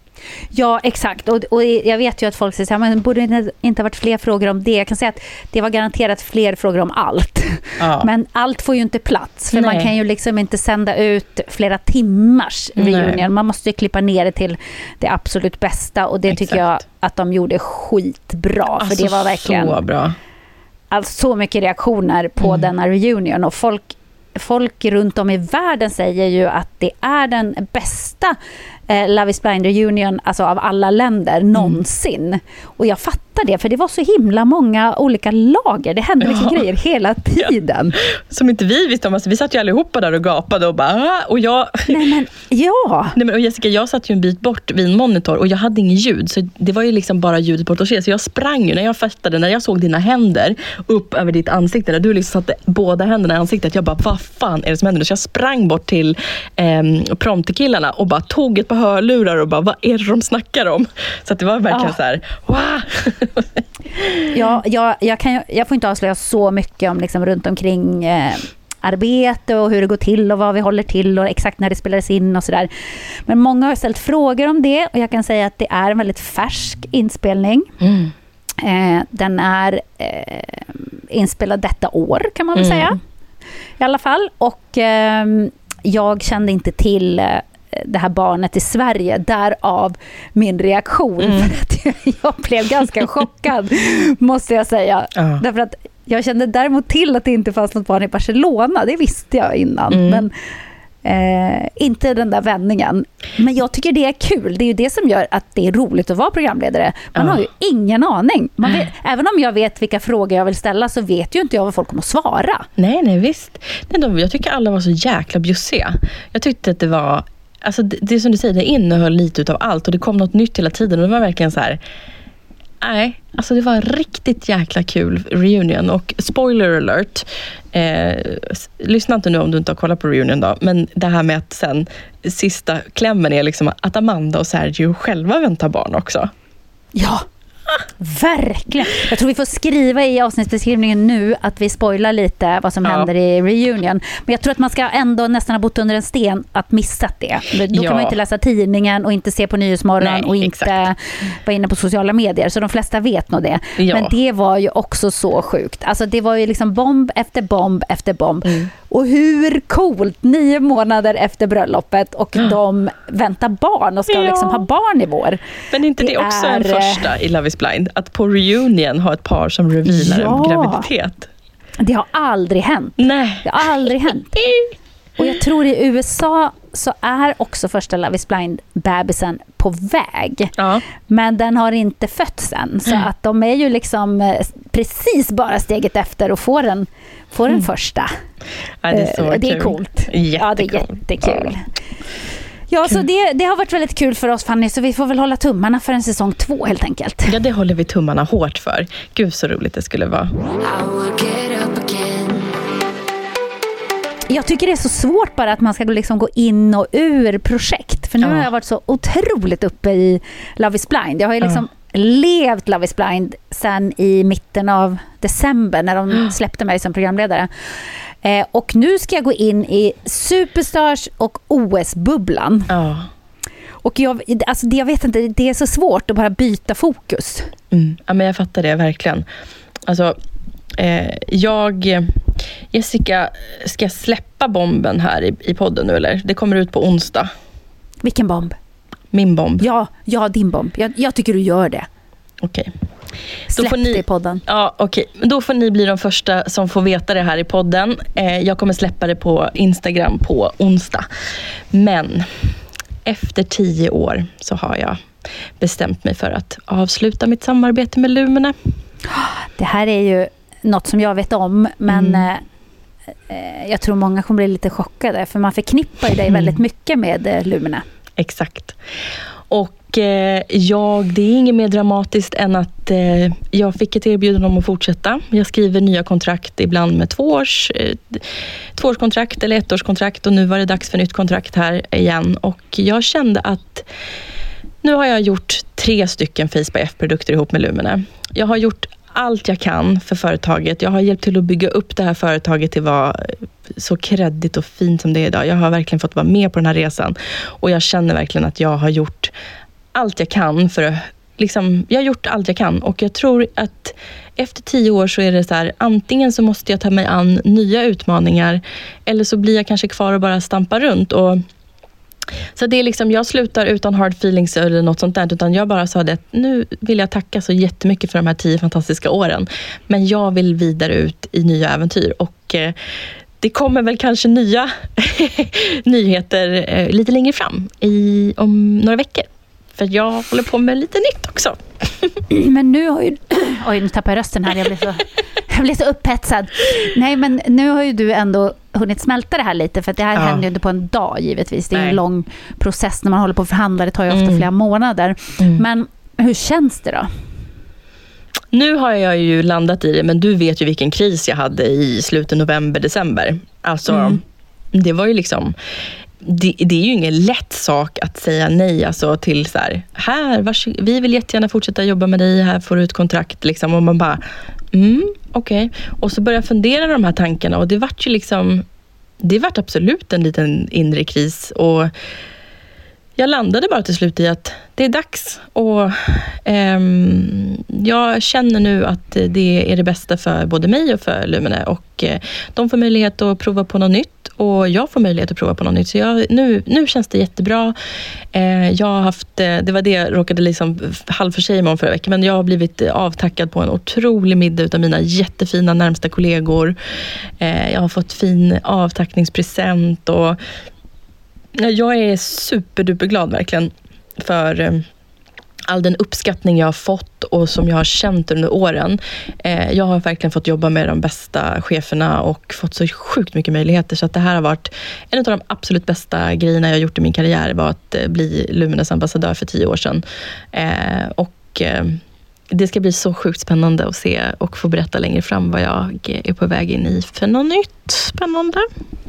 E: Ja, exakt. Och, och jag vet ju att folk säger att det borde inte ha varit fler frågor om det. Jag kan säga att det var garanterat fler frågor om allt. Ja. Men allt får ju inte plats. För Nej. man kan ju liksom inte sända ut flera timmars reunion. Nej. Man måste ju klippa ner det till det absolut bästa. Och det exakt. tycker jag att de gjorde skitbra. Alltså, för det var verkligen
F: så bra.
E: Alltså så mycket reaktioner på mm. denna reunion. Och folk, folk runt om i världen säger ju att det är den bästa eh, Love is Blind reunion alltså av alla länder någonsin. Mm. Och jag fattar det, för det var så himla många olika lager. Det hände liksom ja. grejer hela tiden. Ja.
F: Som inte vi visste om. Alltså, vi satt ju allihopa där och gapade och bara... Och jag...
E: Nej men, ja.
F: Nej, men, och Jessica, jag satt ju en bit bort vid en monitor och jag hade ingen ljud. Så det var ju liksom bara ljudet bort och se. Så jag sprang ju när jag fattade, när jag såg dina händer upp över ditt ansikte. När du liksom satte båda händerna i ansiktet. Jag bara, vad fan är det som händer? Så jag sprang bort till eh, prompterkillarna och bara tog ett par hörlurar och bara, vad är det de snackar om? Så att det var verkligen ja. så här, wow!
E: ja, jag, jag, kan, jag får inte avslöja så mycket om liksom runt omkring eh, arbete och hur det går till och vad vi håller till och exakt när det spelades in och sådär. Men många har ställt frågor om det och jag kan säga att det är en väldigt färsk inspelning. Mm. Eh, den är eh, inspelad detta år kan man väl mm. säga. I alla fall. Och eh, jag kände inte till eh, det här barnet i Sverige, därav min reaktion. Mm. För att jag, jag blev ganska chockad, måste jag säga. Uh. Därför att jag kände däremot till att det inte fanns något barn i Barcelona. Det visste jag innan. Mm. Men eh, inte den där vändningen. Men jag tycker det är kul. Det är ju det som gör att det är roligt att vara programledare. Man uh. har ju ingen aning. Man vet, även om jag vet vilka frågor jag vill ställa så vet ju inte jag vad folk kommer att svara.
F: Nej, nej visst. Nej, de, jag tycker alla var så jäkla bjussiga. Jag tyckte att det var alltså det, det som du säger, det innehöll lite utav allt och det kom något nytt hela tiden och det var verkligen så här. Nej, alltså det var en riktigt jäkla kul reunion och spoiler alert, eh, lyssna inte nu om du inte har kollat på reunion då, men det här med att sen sista klämmen är liksom att Amanda och Sergio själva väntar barn också.
E: Ja, verkligen. Jag tror vi får skriva i avsnittsbeskrivningen nu att vi spoilar lite vad som ja. händer i reunion. Men jag tror att man ska ändå nästan ha bott under en sten att missa det. Då ja. kan man inte läsa tidningen och inte se på Nyhetsmorgon. Nej, och inte exakt. vara inne på sociala medier. Så de flesta vet nog det. Ja. Men det var ju också så sjukt. Alltså det var ju liksom bomb efter bomb efter bomb. Mm. Och hur coolt, nio månader efter bröllopet och mm. de väntar barn och ska ja. liksom ha barn i vår.
F: Men inte det, det också är en första i Love is Blind? Att på reunion ha ett par som revealar ja. en graviditet.
E: Det har aldrig hänt.
F: Nej.
E: Det har aldrig hänt. Och jag tror i U S A så är också första Love is Blind bebisen på väg. Ja. Men den har inte fötts än. Så mm. att de är ju liksom precis bara steget efter och får den, får den mm. första.
F: Ja, det är så
E: det
F: kul.
E: är coolt.
F: Jättecool.
E: Ja, det är jättekul. Ja. Ja, så det, det har varit väldigt kul för oss, Fanny, så vi får väl hålla tummarna för en säsong två helt enkelt.
F: Ja, det håller vi tummarna hårt för. Gud så roligt det skulle vara.
E: Jag tycker det är så svårt bara att man ska liksom gå in och ur projekt. För nu ja. har jag varit så otroligt uppe i Love is Blind. Jag har ju liksom levt Love is blind sen i mitten av december när de släppte mig som programledare. Eh, och nu ska jag gå in i Superstars och O S-bubblan.
F: Ja.
E: Och jag, alltså det, jag vet inte, det är så svårt att bara byta fokus.
F: Mm. Ja, men jag fattar det verkligen. Alltså, eh, jag... Jessica, ska jag släppa bomben här i, i podden nu, eller? Det kommer ut på onsdag.
E: Vilken bomb?
F: Min bomb.
E: Ja, ja din bomb. Jag, jag tycker du gör det.
F: Okej.
E: Släpp det i podden.
F: Ja, okej. Då får ni bli de första som får veta det här i podden. Eh, jag kommer släppa det på Instagram på onsdag. Men efter tio år så har jag bestämt mig för att avsluta mitt samarbete med Lumene.
E: Det här är ju något som jag vet om, men mm. eh, jag tror många kommer bli lite chockade, för man förknippar ju dig väldigt mycket med eh, Lumene.
F: Exakt. Och eh, jag, det är inget mer dramatiskt än att eh, jag fick ett erbjudande om att fortsätta. Jag skriver nya kontrakt ibland med två års, eh, tvåårskontrakt eller ettårskontrakt, och nu var det dags för nytt kontrakt här igen. Och jag kände att nu har jag gjort tre stycken Face by F-produkter ihop med Lumene. Jag har gjort allt jag kan för företaget. Jag har hjälpt till att bygga upp det här företaget till att vara så kreddigt och fint som det är idag. Jag har verkligen fått vara med på den här resan. Och jag känner verkligen att jag har gjort allt jag kan för att, liksom, jag har gjort allt jag kan. Och jag tror att efter tio år så är det så här, antingen så måste jag ta mig an nya utmaningar, eller så blir jag kanske kvar och bara stampa runt. Och så det är liksom, jag slutar utan hard feelings eller något sånt där, utan jag bara sa det att nu vill jag tacka så jättemycket för de här tio fantastiska åren, men jag vill vidare ut i nya äventyr. Och eh, det kommer väl kanske nya nyheter eh, lite längre fram i, om några veckor, för jag håller på med lite nytt också.
E: Men nu har ju... Oj, nu tappar jag rösten här. Jag blir så, jag blir så upphetsad. Nej, men nu har ju du ändå hunnit smälta det här lite. För att det här ja. händer ju inte på en dag, givetvis. Det är Nej. en lång process när man håller på att förhandla. Det tar ju ofta mm. flera månader. Mm. Men hur känns det då?
F: Nu har jag ju landat i det, men du vet ju vilken kris jag hade i slutet november, december. Alltså, mm. det var ju liksom... Det, det är ju ingen lätt sak att säga nej, alltså, till så här, här vars, vi vill jättegärna fortsätta jobba med dig, här får du ett kontrakt liksom, och man bara mm, okej, okay. Och så börjar jag fundera de här tankarna, och det vart ju liksom, det vart absolut en liten inre kris, och jag landade bara till slut i att det är dags, och ehm, jag känner nu att det är det bästa för både mig och för Lumene, och eh, de får möjlighet att prova på något nytt, och jag får möjlighet att prova på något nytt. Så jag, nu, nu känns det jättebra. Eh, jag har haft, det var det jag råkade liksom halvförsäga mig om förra veckan, men jag har blivit avtackad på en otrolig middag utav mina jättefina närmsta kollegor. Eh, jag har fått fin avtackningspresent, och jag är superduperglad verkligen för eh, all den uppskattning jag har fått och som jag har känt under åren. Eh, jag har verkligen fått jobba med de bästa cheferna och fått så sjukt mycket möjligheter, så att det här har varit en av de absolut bästa grejerna jag har gjort i min karriär, var att eh, bli Lumenes ambassadör för tio år sedan. Eh, och eh, det ska bli så sjukt spännande att se och få berätta längre fram vad jag är på väg in i för något nytt spännande.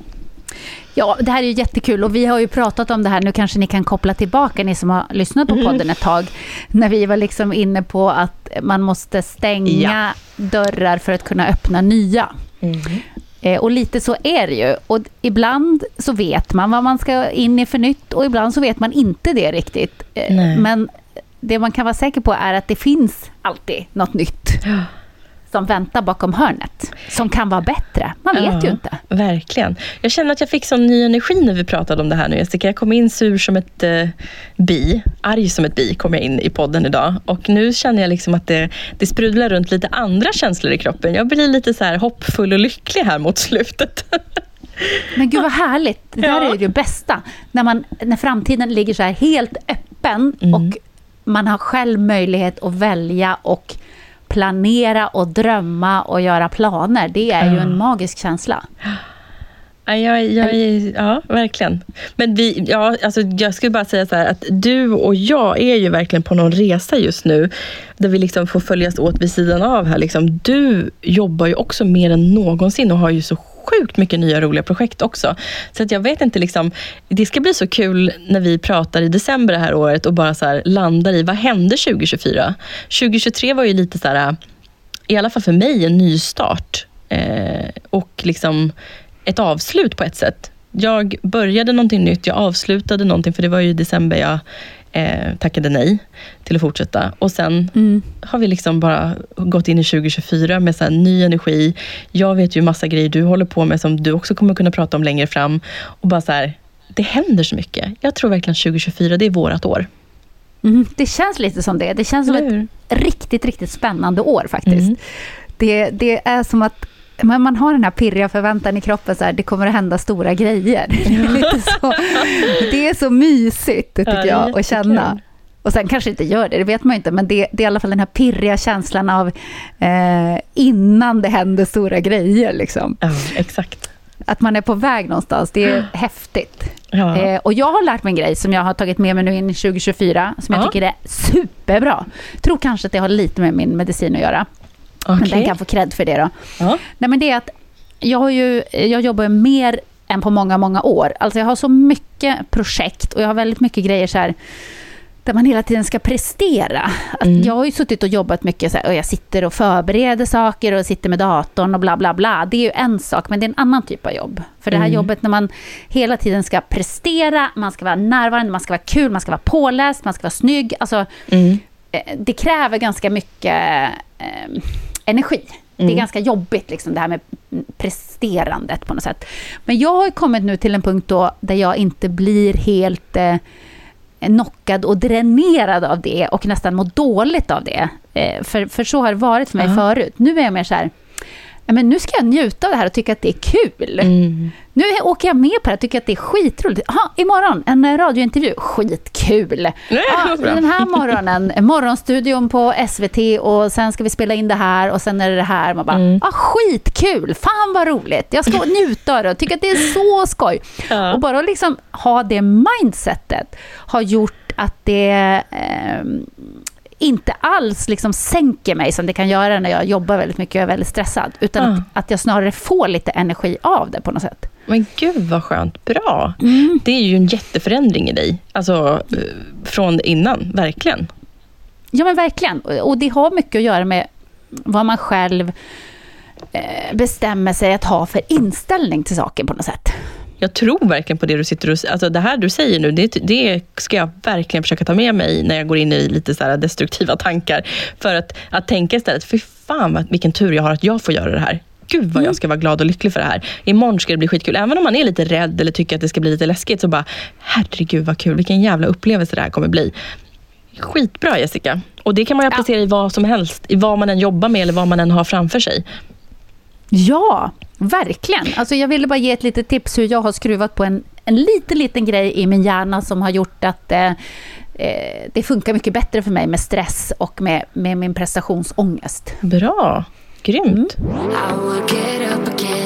E: Ja, det här är ju jättekul, och vi har ju pratat om det här. Nu kanske ni kan koppla tillbaka, ni som har lyssnat på podden ett tag, när vi var liksom inne på att man måste stänga ja. dörrar för att kunna öppna nya. Mm. Eh, och lite så är det ju. Och ibland så vet man vad man ska in i för nytt, och ibland så vet man inte det riktigt. Eh, men det man kan vara säker på är att det finns alltid något nytt. Ja. Som väntar bakom hörnet. Som kan vara bättre. Man vet ja, ju inte.
F: Verkligen. Jag känner att jag fick sån ny energi när vi pratade om det här nu, Jessica. Jag kom in sur som ett eh, bi. Arg som ett bi kom jag in i podden idag. Och nu känner jag liksom att det, det sprudlar runt lite andra känslor i kroppen. Jag blir lite så här hoppfull och lycklig här mot slutet.
E: Men gud vad härligt. Det där ja. är ju det bästa. När, man, när framtiden ligger så här helt öppen mm. och man har själv möjlighet att välja och planera och drömma och göra planer. Det är ja. ju en magisk känsla.
F: Ja, jag, jag, ja, verkligen. Men vi, ja, alltså jag skulle bara säga så här, att du och jag är ju verkligen på någon resa just nu, där vi liksom får följas åt vid sidan av här. Liksom. Du jobbar ju också mer än någonsin och har ju så sjukt mycket nya roliga projekt också. Så att jag vet inte liksom, det ska bli så kul när vi pratar i december det här året och bara så här landar i, vad hände tjugo tjugofyra? tjugo tjugotre var ju lite så här, i alla fall för mig, en nystart. Eh, och liksom ett avslut på ett sätt. Jag började någonting nytt, jag avslutade någonting, för det var ju i december jag eh, tackade nej till att fortsätta. Och sen mm. har vi liksom bara gått in i tjugo tjugofyra med så här ny energi. Jag vet ju massa grejer du håller på med som du också kommer kunna prata om längre fram. Och bara så här, det händer så mycket. Jag tror verkligen att tjugo tjugofyra, det är vårat år.
E: Mm, det känns lite som det. Det känns som ett riktigt, riktigt spännande år faktiskt. Mm. Det, det är som att men man har den här pirriga förväntan i kroppen så här, det kommer att hända stora grejer. Ja. Lite så, det är så mysigt tycker ja, jag att känna. Och sen kanske inte gör det, det vet man inte, men det, det är i alla fall den här pirriga känslan av eh, innan det händer stora grejer liksom.
F: Ja, exakt.
E: Att man är på väg någonstans, det är ja. häftigt.
F: Ja.
E: Eh, och jag har lärt mig en grej som jag har tagit med mig nu in i tjugo tjugofyra som jag ja. tycker är superbra. Jag tror kanske att det har lite med min medicin att göra. Okay. Men den kan få cred för det då. Ja. Nej, men det är att jag, har ju, jag jobbar mer än på många, många år. Alltså jag har så mycket projekt och jag har väldigt mycket grejer så här där man hela tiden ska prestera. Att mm. Jag har ju suttit och jobbat mycket så här, och jag sitter och förbereder saker och sitter med datorn och bla bla bla. Det är ju en sak, men det är en annan typ av jobb. För det här mm. jobbet när man hela tiden ska prestera, man ska vara närvarande, man ska vara kul, man ska vara påläst, man ska vara snygg. Alltså mm. det kräver ganska mycket eh, energi. Mm. Det är ganska jobbigt liksom, det här med presterandet på något sätt. Men jag har kommit nu till en punkt då där jag inte blir helt eh, knockad och dränerad av det och nästan mår dåligt av det. Eh, för, för så har det varit för mig uh-huh. förut. Nu är jag mer så här, men nu ska jag njuta av det här och tycka att det är kul. Mm. Nu åker jag med på det och tycker att det är skitroligt. Aha, imorgon en radiointervju. Skitkul. Nej, ah, den här morgonen, morgonstudion på S V T och sen ska vi spela in det här och sen är det det här. Man bara, mm. ah, skitkul. Fan vad roligt. Jag ska njuta av det och tycka att det är så skoj. Ja. Och bara liksom ha det mindsetet har gjort att det... Eh, inte alls liksom sänker mig som det kan göra när jag jobbar väldigt mycket och är väldigt stressad. Utan mm. att, att jag snarare får lite energi av det på något sätt.
F: Men gud vad skönt, bra. Mm. Det är ju en jätteförändring i dig. Alltså från innan, verkligen.
E: Ja men verkligen. Och det har mycket att göra med vad man själv eh, bestämmer sig att ha för inställning till saken på något sätt.
F: Jag tror verkligen på det du sitter och... Alltså det här du säger nu, det, det ska jag verkligen försöka ta med mig när jag går in i lite så här destruktiva tankar. För att, att tänka istället, för fan vilken tur jag har att jag får göra det här. Gud vad mm. jag ska vara glad och lycklig för det här. Imorgon ska det bli skitkul. Även om man är lite rädd eller tycker att det ska bli lite läskigt så bara, herregud vad kul, vilken jävla upplevelse det här kommer bli. Skitbra Jessica. Och det kan man ju applicera ja. i vad som helst. I vad man än jobbar med eller vad man än har framför sig.
E: Ja, verkligen. Alltså jag ville bara ge ett litet tips hur jag har skruvat på en, en liten, liten grej i min hjärna som har gjort att eh, det funkar mycket bättre för mig med stress och med, med min prestationsångest.
F: Bra, grymt.
E: Mm.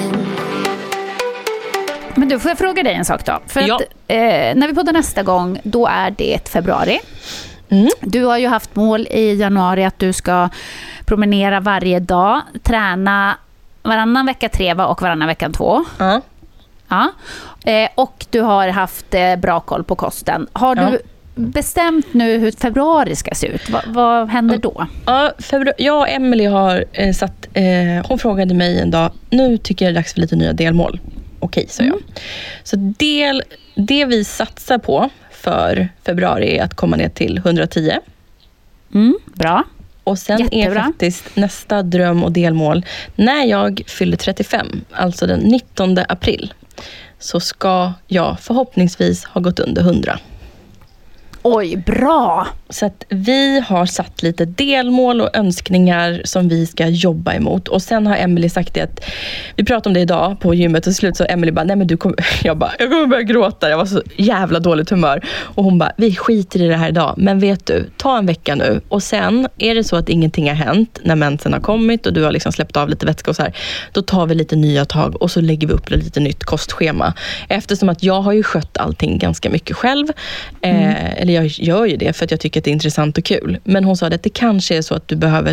E: Men du, får jag fråga dig en sak då? För
F: ja.
E: att eh, när vi poddar nästa gång, då är det februari. Mm. Du har ju haft mål i januari att du ska promenera varje dag, träna varannan vecka tre och varannan vecka två. Mm. Ja. Eh, och du har haft eh, bra koll på kosten. Har du ja. bestämt nu hur februari ska se ut? Va, vad händer då?
F: Ja, februari, jag och Emily har eh, satt... Eh, hon frågade mig en dag, nu tycker jag det är dags för lite nya delmål. Okej, så mm. jag. Så del, det vi satsar på för februari är att komma ner till hundratio.
E: Mm, bra.
F: Och sen Jättebra. är faktiskt nästa dröm och delmål när jag fyller trettiofem, alltså den nittonde april, så ska jag förhoppningsvis ha gått under hundra.
E: Oj, bra!
F: Så att vi har satt lite delmål och önskningar som vi ska jobba emot. Och sen har Emily sagt det att, vi pratade om det idag på gymmet och till slut så Emily bara, nej men du kommer, jag bara, jag kommer börja gråta. Jag var så jävla dåligt humör. Och hon bara, vi skiter i det här idag. Men vet du, ta en vecka nu. Och sen är det så att ingenting har hänt när mensen har kommit och du har liksom släppt av lite vätska och så här. Då tar vi lite nya tag och så lägger vi upp lite nytt kostschema. Eftersom att jag har ju skött allting ganska mycket själv. Mm. Eh, eller jag gör ju det för att jag tycker att det är intressant och kul. Men hon sa att det kanske är så att du behöver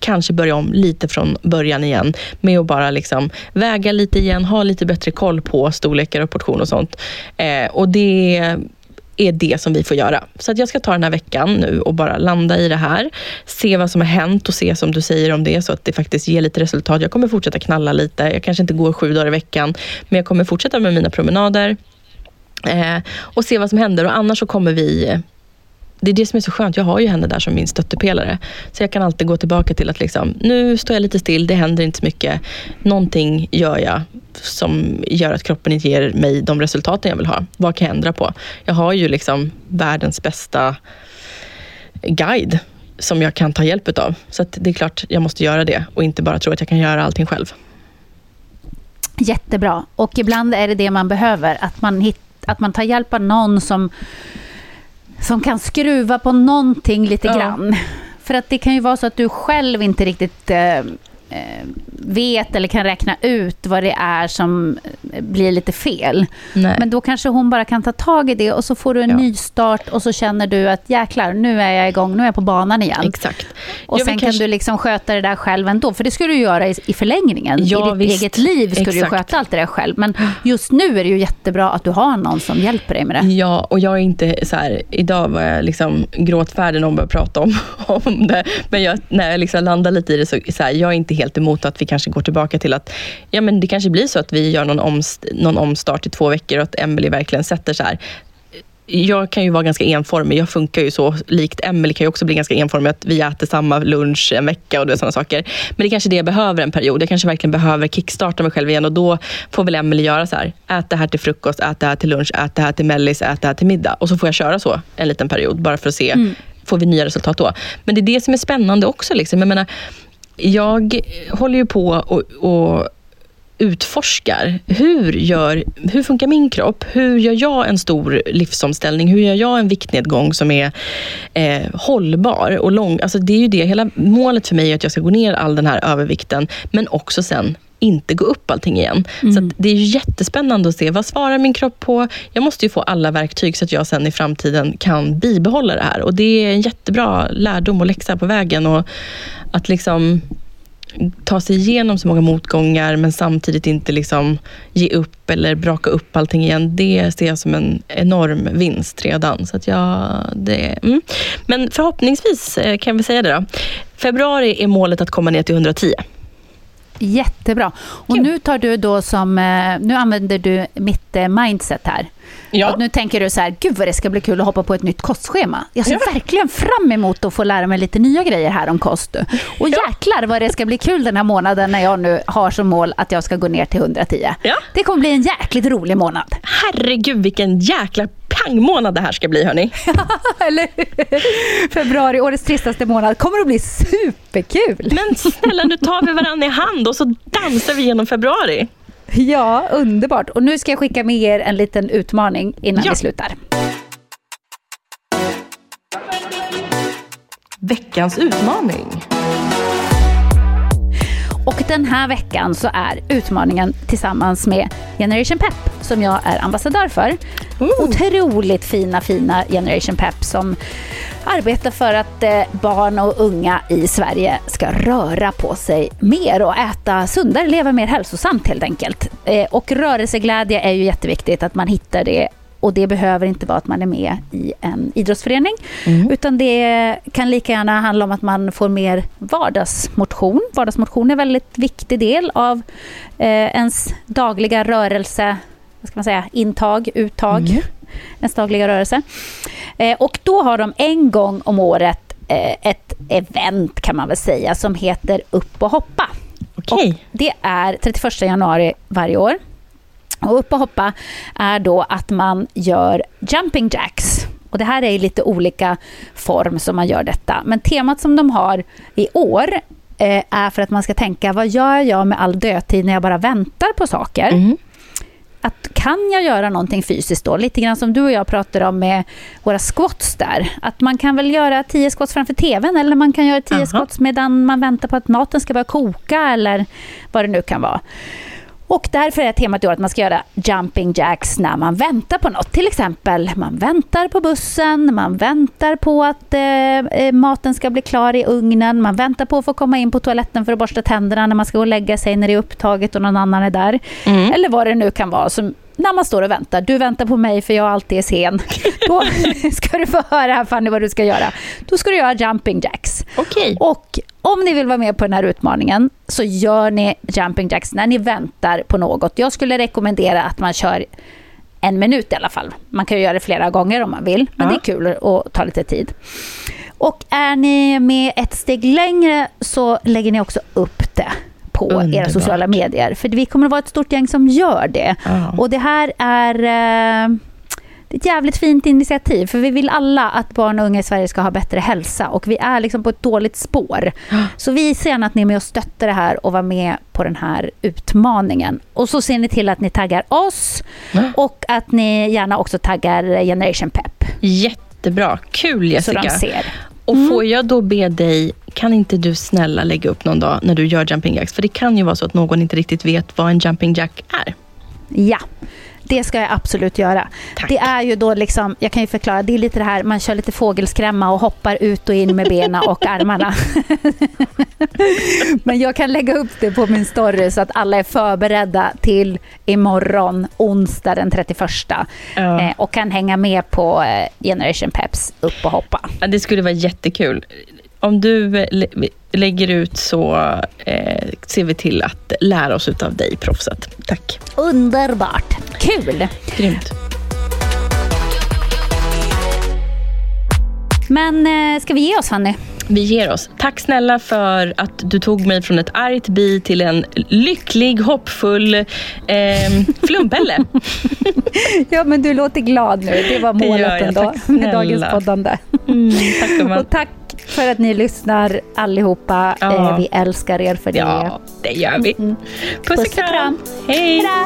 F: kanske börja om lite från början igen med att bara liksom väga lite igen, ha lite bättre koll på storlekar och portion och sånt. Eh, och det är det som vi får göra. Så att jag ska ta den här veckan nu och bara landa i det här. Se vad som har hänt och se, som du säger, om det är så att det faktiskt ger lite resultat. Jag kommer fortsätta knalla lite. Jag kanske inte går sju dagar i veckan, men jag kommer fortsätta med mina promenader eh, och se vad som händer. Och annars så kommer vi... Det är det som är så skönt. Jag har ju henne där som min stöttepelare. Så jag kan alltid gå tillbaka till att liksom, nu står jag lite still, det händer inte så mycket. Någonting gör jag som gör att kroppen inte ger mig de resultaten jag vill ha. Vad kan jag ändra på? Jag har ju liksom världens bästa guide som jag kan ta hjälp av. Så att det är klart jag måste göra det och inte bara tro att jag kan göra allting själv.
E: Jättebra. Och ibland är det det man behöver. Att man, hitt, att man tar hjälp av någon som... som kan skruva på någonting lite ja. grann. För att det kan ju vara så att du själv inte riktigt eh, vet eller kan räkna ut vad det är som blir lite fel. Nej. Men då kanske hon bara kan ta tag i det och så får du en ja. ny start och så känner du att jäklar, nu är jag igång, nu är jag på banan igen.
F: Exakt.
E: Och sen kanske... kan du liksom sköta det där själv ändå, för det skulle du göra i, i förlängningen. Ja, I ditt visst. eget liv skulle Exakt. du sköta allt det där själv. Men just nu är det ju jättebra att du har någon som hjälper dig med det.
F: Ja, och jag är inte så här, idag var jag liksom gråtfärdig när hon började prata om, om det. Men jag, när jag liksom landar lite i det så, så här, jag är inte helt emot att vi kanske går tillbaka till att ja, men det kanske blir så att vi gör någon, omst- någon omstart i två veckor och att Emily verkligen sätter så här. Jag kan ju vara ganska enformig, jag funkar ju så likt Emily, kan ju också bli ganska enformig, att vi äter samma lunch en vecka och det sådana saker. Men det är kanske det jag behöver en period, jag kanske verkligen behöver kickstarta mig själv igen och då får väl Emily göra så här, ät det här till frukost, ät det här till lunch, ät det här till mellis, ät det här till middag och så får jag köra så en liten period bara för att se, mm. får vi nya resultat då. Men det är det som är spännande också liksom. Jag menar, jag håller ju på och, och utforskar hur, gör, hur funkar min kropp, hur gör jag en stor livsomställning, hur gör jag en viktnedgång som är eh, hållbar och lång. Alltså det är ju det, hela målet för mig är att jag ska gå ner all den här övervikten, men också sen inte gå upp allting igen. Mm. Så att det är ju jättespännande att se, vad svarar min kropp på? Jag måste ju få alla verktyg så att jag sen i framtiden kan bibehålla det här. Och det är en jättebra lärdom och läxa på vägen. Och att liksom ta sig igenom så många motgångar men samtidigt inte liksom ge upp eller braka upp allting igen. Det ser jag som en enorm vinst redan. Så att jag, det, mm. Men förhoppningsvis kan vi säga det då. Februari är målet att komma ner till hundratio.
E: Jättebra. Och nu tar du då som, nu använder du mitt mindset här. Ja. Och nu tänker du så här, gud vad det ska bli kul att hoppa på ett nytt kostschema. Jag ser ja. verkligen fram emot att få lära mig lite nya grejer här om kost. Och ja. jäklar vad det ska bli kul den här månaden när jag nu har som mål att jag ska gå ner till hundratio. Ja. Det kommer bli en jäkligt rolig månad.
F: Herregud, vilken jäkla pangmånad det här ska bli, hörni.
E: Eller februari, årets tristaste månad, kommer att bli superkul.
F: Men snälla, nu tar vi varandra i hand och så dansar vi genom februari.
E: Ja, underbart. Och nu ska jag skicka med er en liten utmaning innan ja. vi slutar.
F: Veckans utmaning.
E: Och den här veckan så är utmaningen tillsammans med Generation Pep som jag är ambassadör för. Mm. Otroligt fina, fina Generation Pep som arbetar för att eh, barn och unga i Sverige ska röra på sig mer och äta sundare, leva mer hälsosamt helt enkelt. Eh, och rörelseglädje är ju jätteviktigt att man hittar det. Och det behöver inte vara att man är med i en idrottsförening. Mm. Utan det kan lika gärna handla om att man får mer vardagsmotion. Vardagsmotion är en väldigt viktig del av eh, ens dagliga rörelse. Vad ska man säga? Intag, uttag. Mm. Ens dagliga rörelse. Eh, och då har de en gång om året eh, ett event kan man väl säga som heter Upp och hoppa.
F: Okay.
E: Och det är trettioförsta januari varje år. Och upp och hoppa är då att man gör jumping jacks. Och det här är i lite olika form som man gör detta. Men temat som de har i år eh, är för att man ska tänka, vad gör jag med all dödtid när jag bara väntar på saker? Mm. Att kan jag göra någonting fysiskt då? Lite grann som du och jag pratade om med våra squats där. Att man kan väl göra tio squats framför tvn eller man kan göra tio uh-huh. squats medan man väntar på att maten ska börja koka eller vad det nu kan vara. Och därför är temat i år att man ska göra jumping jacks när man väntar på något. Till exempel, man väntar på bussen, man väntar på att eh, maten ska bli klar i ugnen, man väntar på att få komma in på toaletten för att borsta tänderna när man ska gå och lägga sig när det är upptaget och någon annan är där. Mm. Eller vad det nu kan vara som när man står och väntar. Du väntar på mig för jag alltid är sen. Då ska du få höra här, Fanny, vad du ska göra. Då ska du göra jumping jacks.
F: Okej.
E: Och om ni vill vara med på den här utmaningen så gör ni jumping jacks när ni väntar på något. Jag skulle rekommendera att man kör en minut i alla fall. Man kan ju göra det flera gånger om man vill. Men ja. Det är kul att ta lite tid. Och är ni med ett steg längre så lägger ni också upp det på Underbart. Era sociala medier. För vi kommer att vara ett stort gäng som gör det. Oh. Och det här är eh, ett jävligt fint initiativ. För vi vill alla att barn och unga i Sverige ska ha bättre hälsa. Och vi är liksom på ett dåligt spår. Oh. Så vi ser gärna att ni är med och stöttar det här och var med på den här utmaningen. Och så ser ni till att ni taggar oss. Oh. Och att ni gärna också taggar Generation Pep.
F: Jättebra. Kul, Jessica.
E: Så de ser.
F: Och mm. får jag då be dig, kan inte du snälla lägga upp någon dag när du gör jumping jacks? För det kan ju vara så att någon inte riktigt vet vad en jumping jack är.
E: Ja, det ska jag absolut göra. Tack. Det är ju då liksom, jag kan ju förklara, det är lite det här, man kör lite fågelskrämma och hoppar ut och in med benen och armarna. Men jag kan lägga upp det på min story så att alla är förberedda till imorgon, onsdag den trettioförsta. Ja. Eh, och kan hänga med på eh, Generation Peps upp och hoppa.
F: Ja, det skulle vara jättekul. Om du lägger ut så eh, ser vi till att lära oss av dig, proffset. Tack.
E: Underbart. Kul.
F: Grymt.
E: Men eh, ska vi ge oss, Fanny?
F: Vi ger oss. Tack snälla för att du tog mig från ett argt bi till en lycklig, hoppfull eh, flumpelle.
E: Ja, men du låter glad nu. Det var målet det ändå med dagens poddande.
F: Mm, tack
E: och tack för att ni lyssnar allihopa. Ja. Eh, vi älskar er för det.
F: Ja, det gör vi. Mm. Puss, Puss och kram. kram. Hej.
E: Hejdå.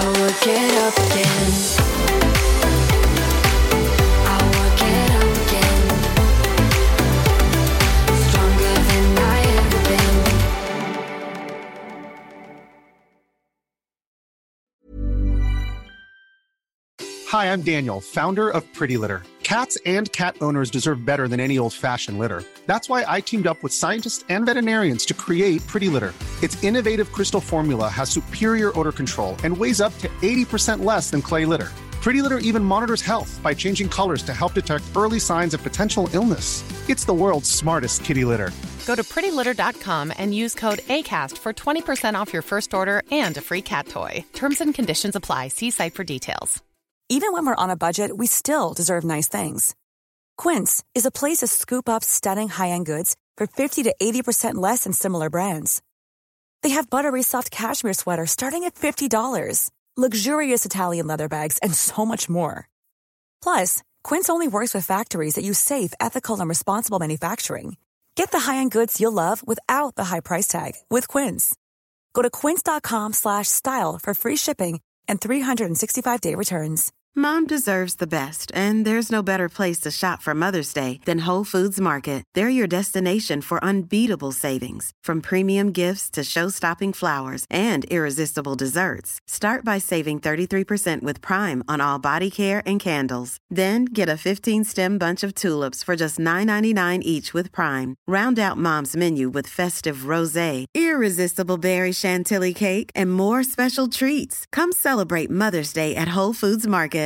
C: Hi, I'm Daniel, founder of Pretty Litter. Cats and cat owners deserve better than any old-fashioned litter. That's why I teamed up with scientists and veterinarians to create Pretty Litter. Its innovative crystal formula has superior odor control and weighs up to eighty percent less than clay litter. Pretty Litter even monitors health by changing colors to help detect early signs of potential illness. It's the world's smartest kitty litter.
D: Go to pretty litter dot com and use code ACAST for twenty percent off your first order and a free cat toy. Terms and conditions apply. See site for details.
I: Even when we're on a budget, we still deserve nice things. Quince is a place to scoop up stunning high-end goods for fifty to eighty percent less than similar brands. They have buttery soft cashmere sweaters starting at fifty dollars, luxurious Italian leather bags, and so much more. Plus, Quince only works with factories that use safe, ethical, and responsible manufacturing. Get the high-end goods you'll love without the high price tag with Quince. Go to quince.com slash style for free shipping and three sixty-five day returns.
J: Mom deserves the best, and there's no better place to shop for Mother's Day than Whole Foods Market. They're your destination for unbeatable savings, from premium gifts to show-stopping flowers and irresistible desserts. Start by saving thirty-three percent with Prime on all body care and candles. Then get a fifteen-stem bunch of tulips for just nine ninety-nine each with Prime. Round out Mom's menu with festive rosé, irresistible berry chantilly cake, and more special treats. Come celebrate Mother's Day at Whole Foods Market.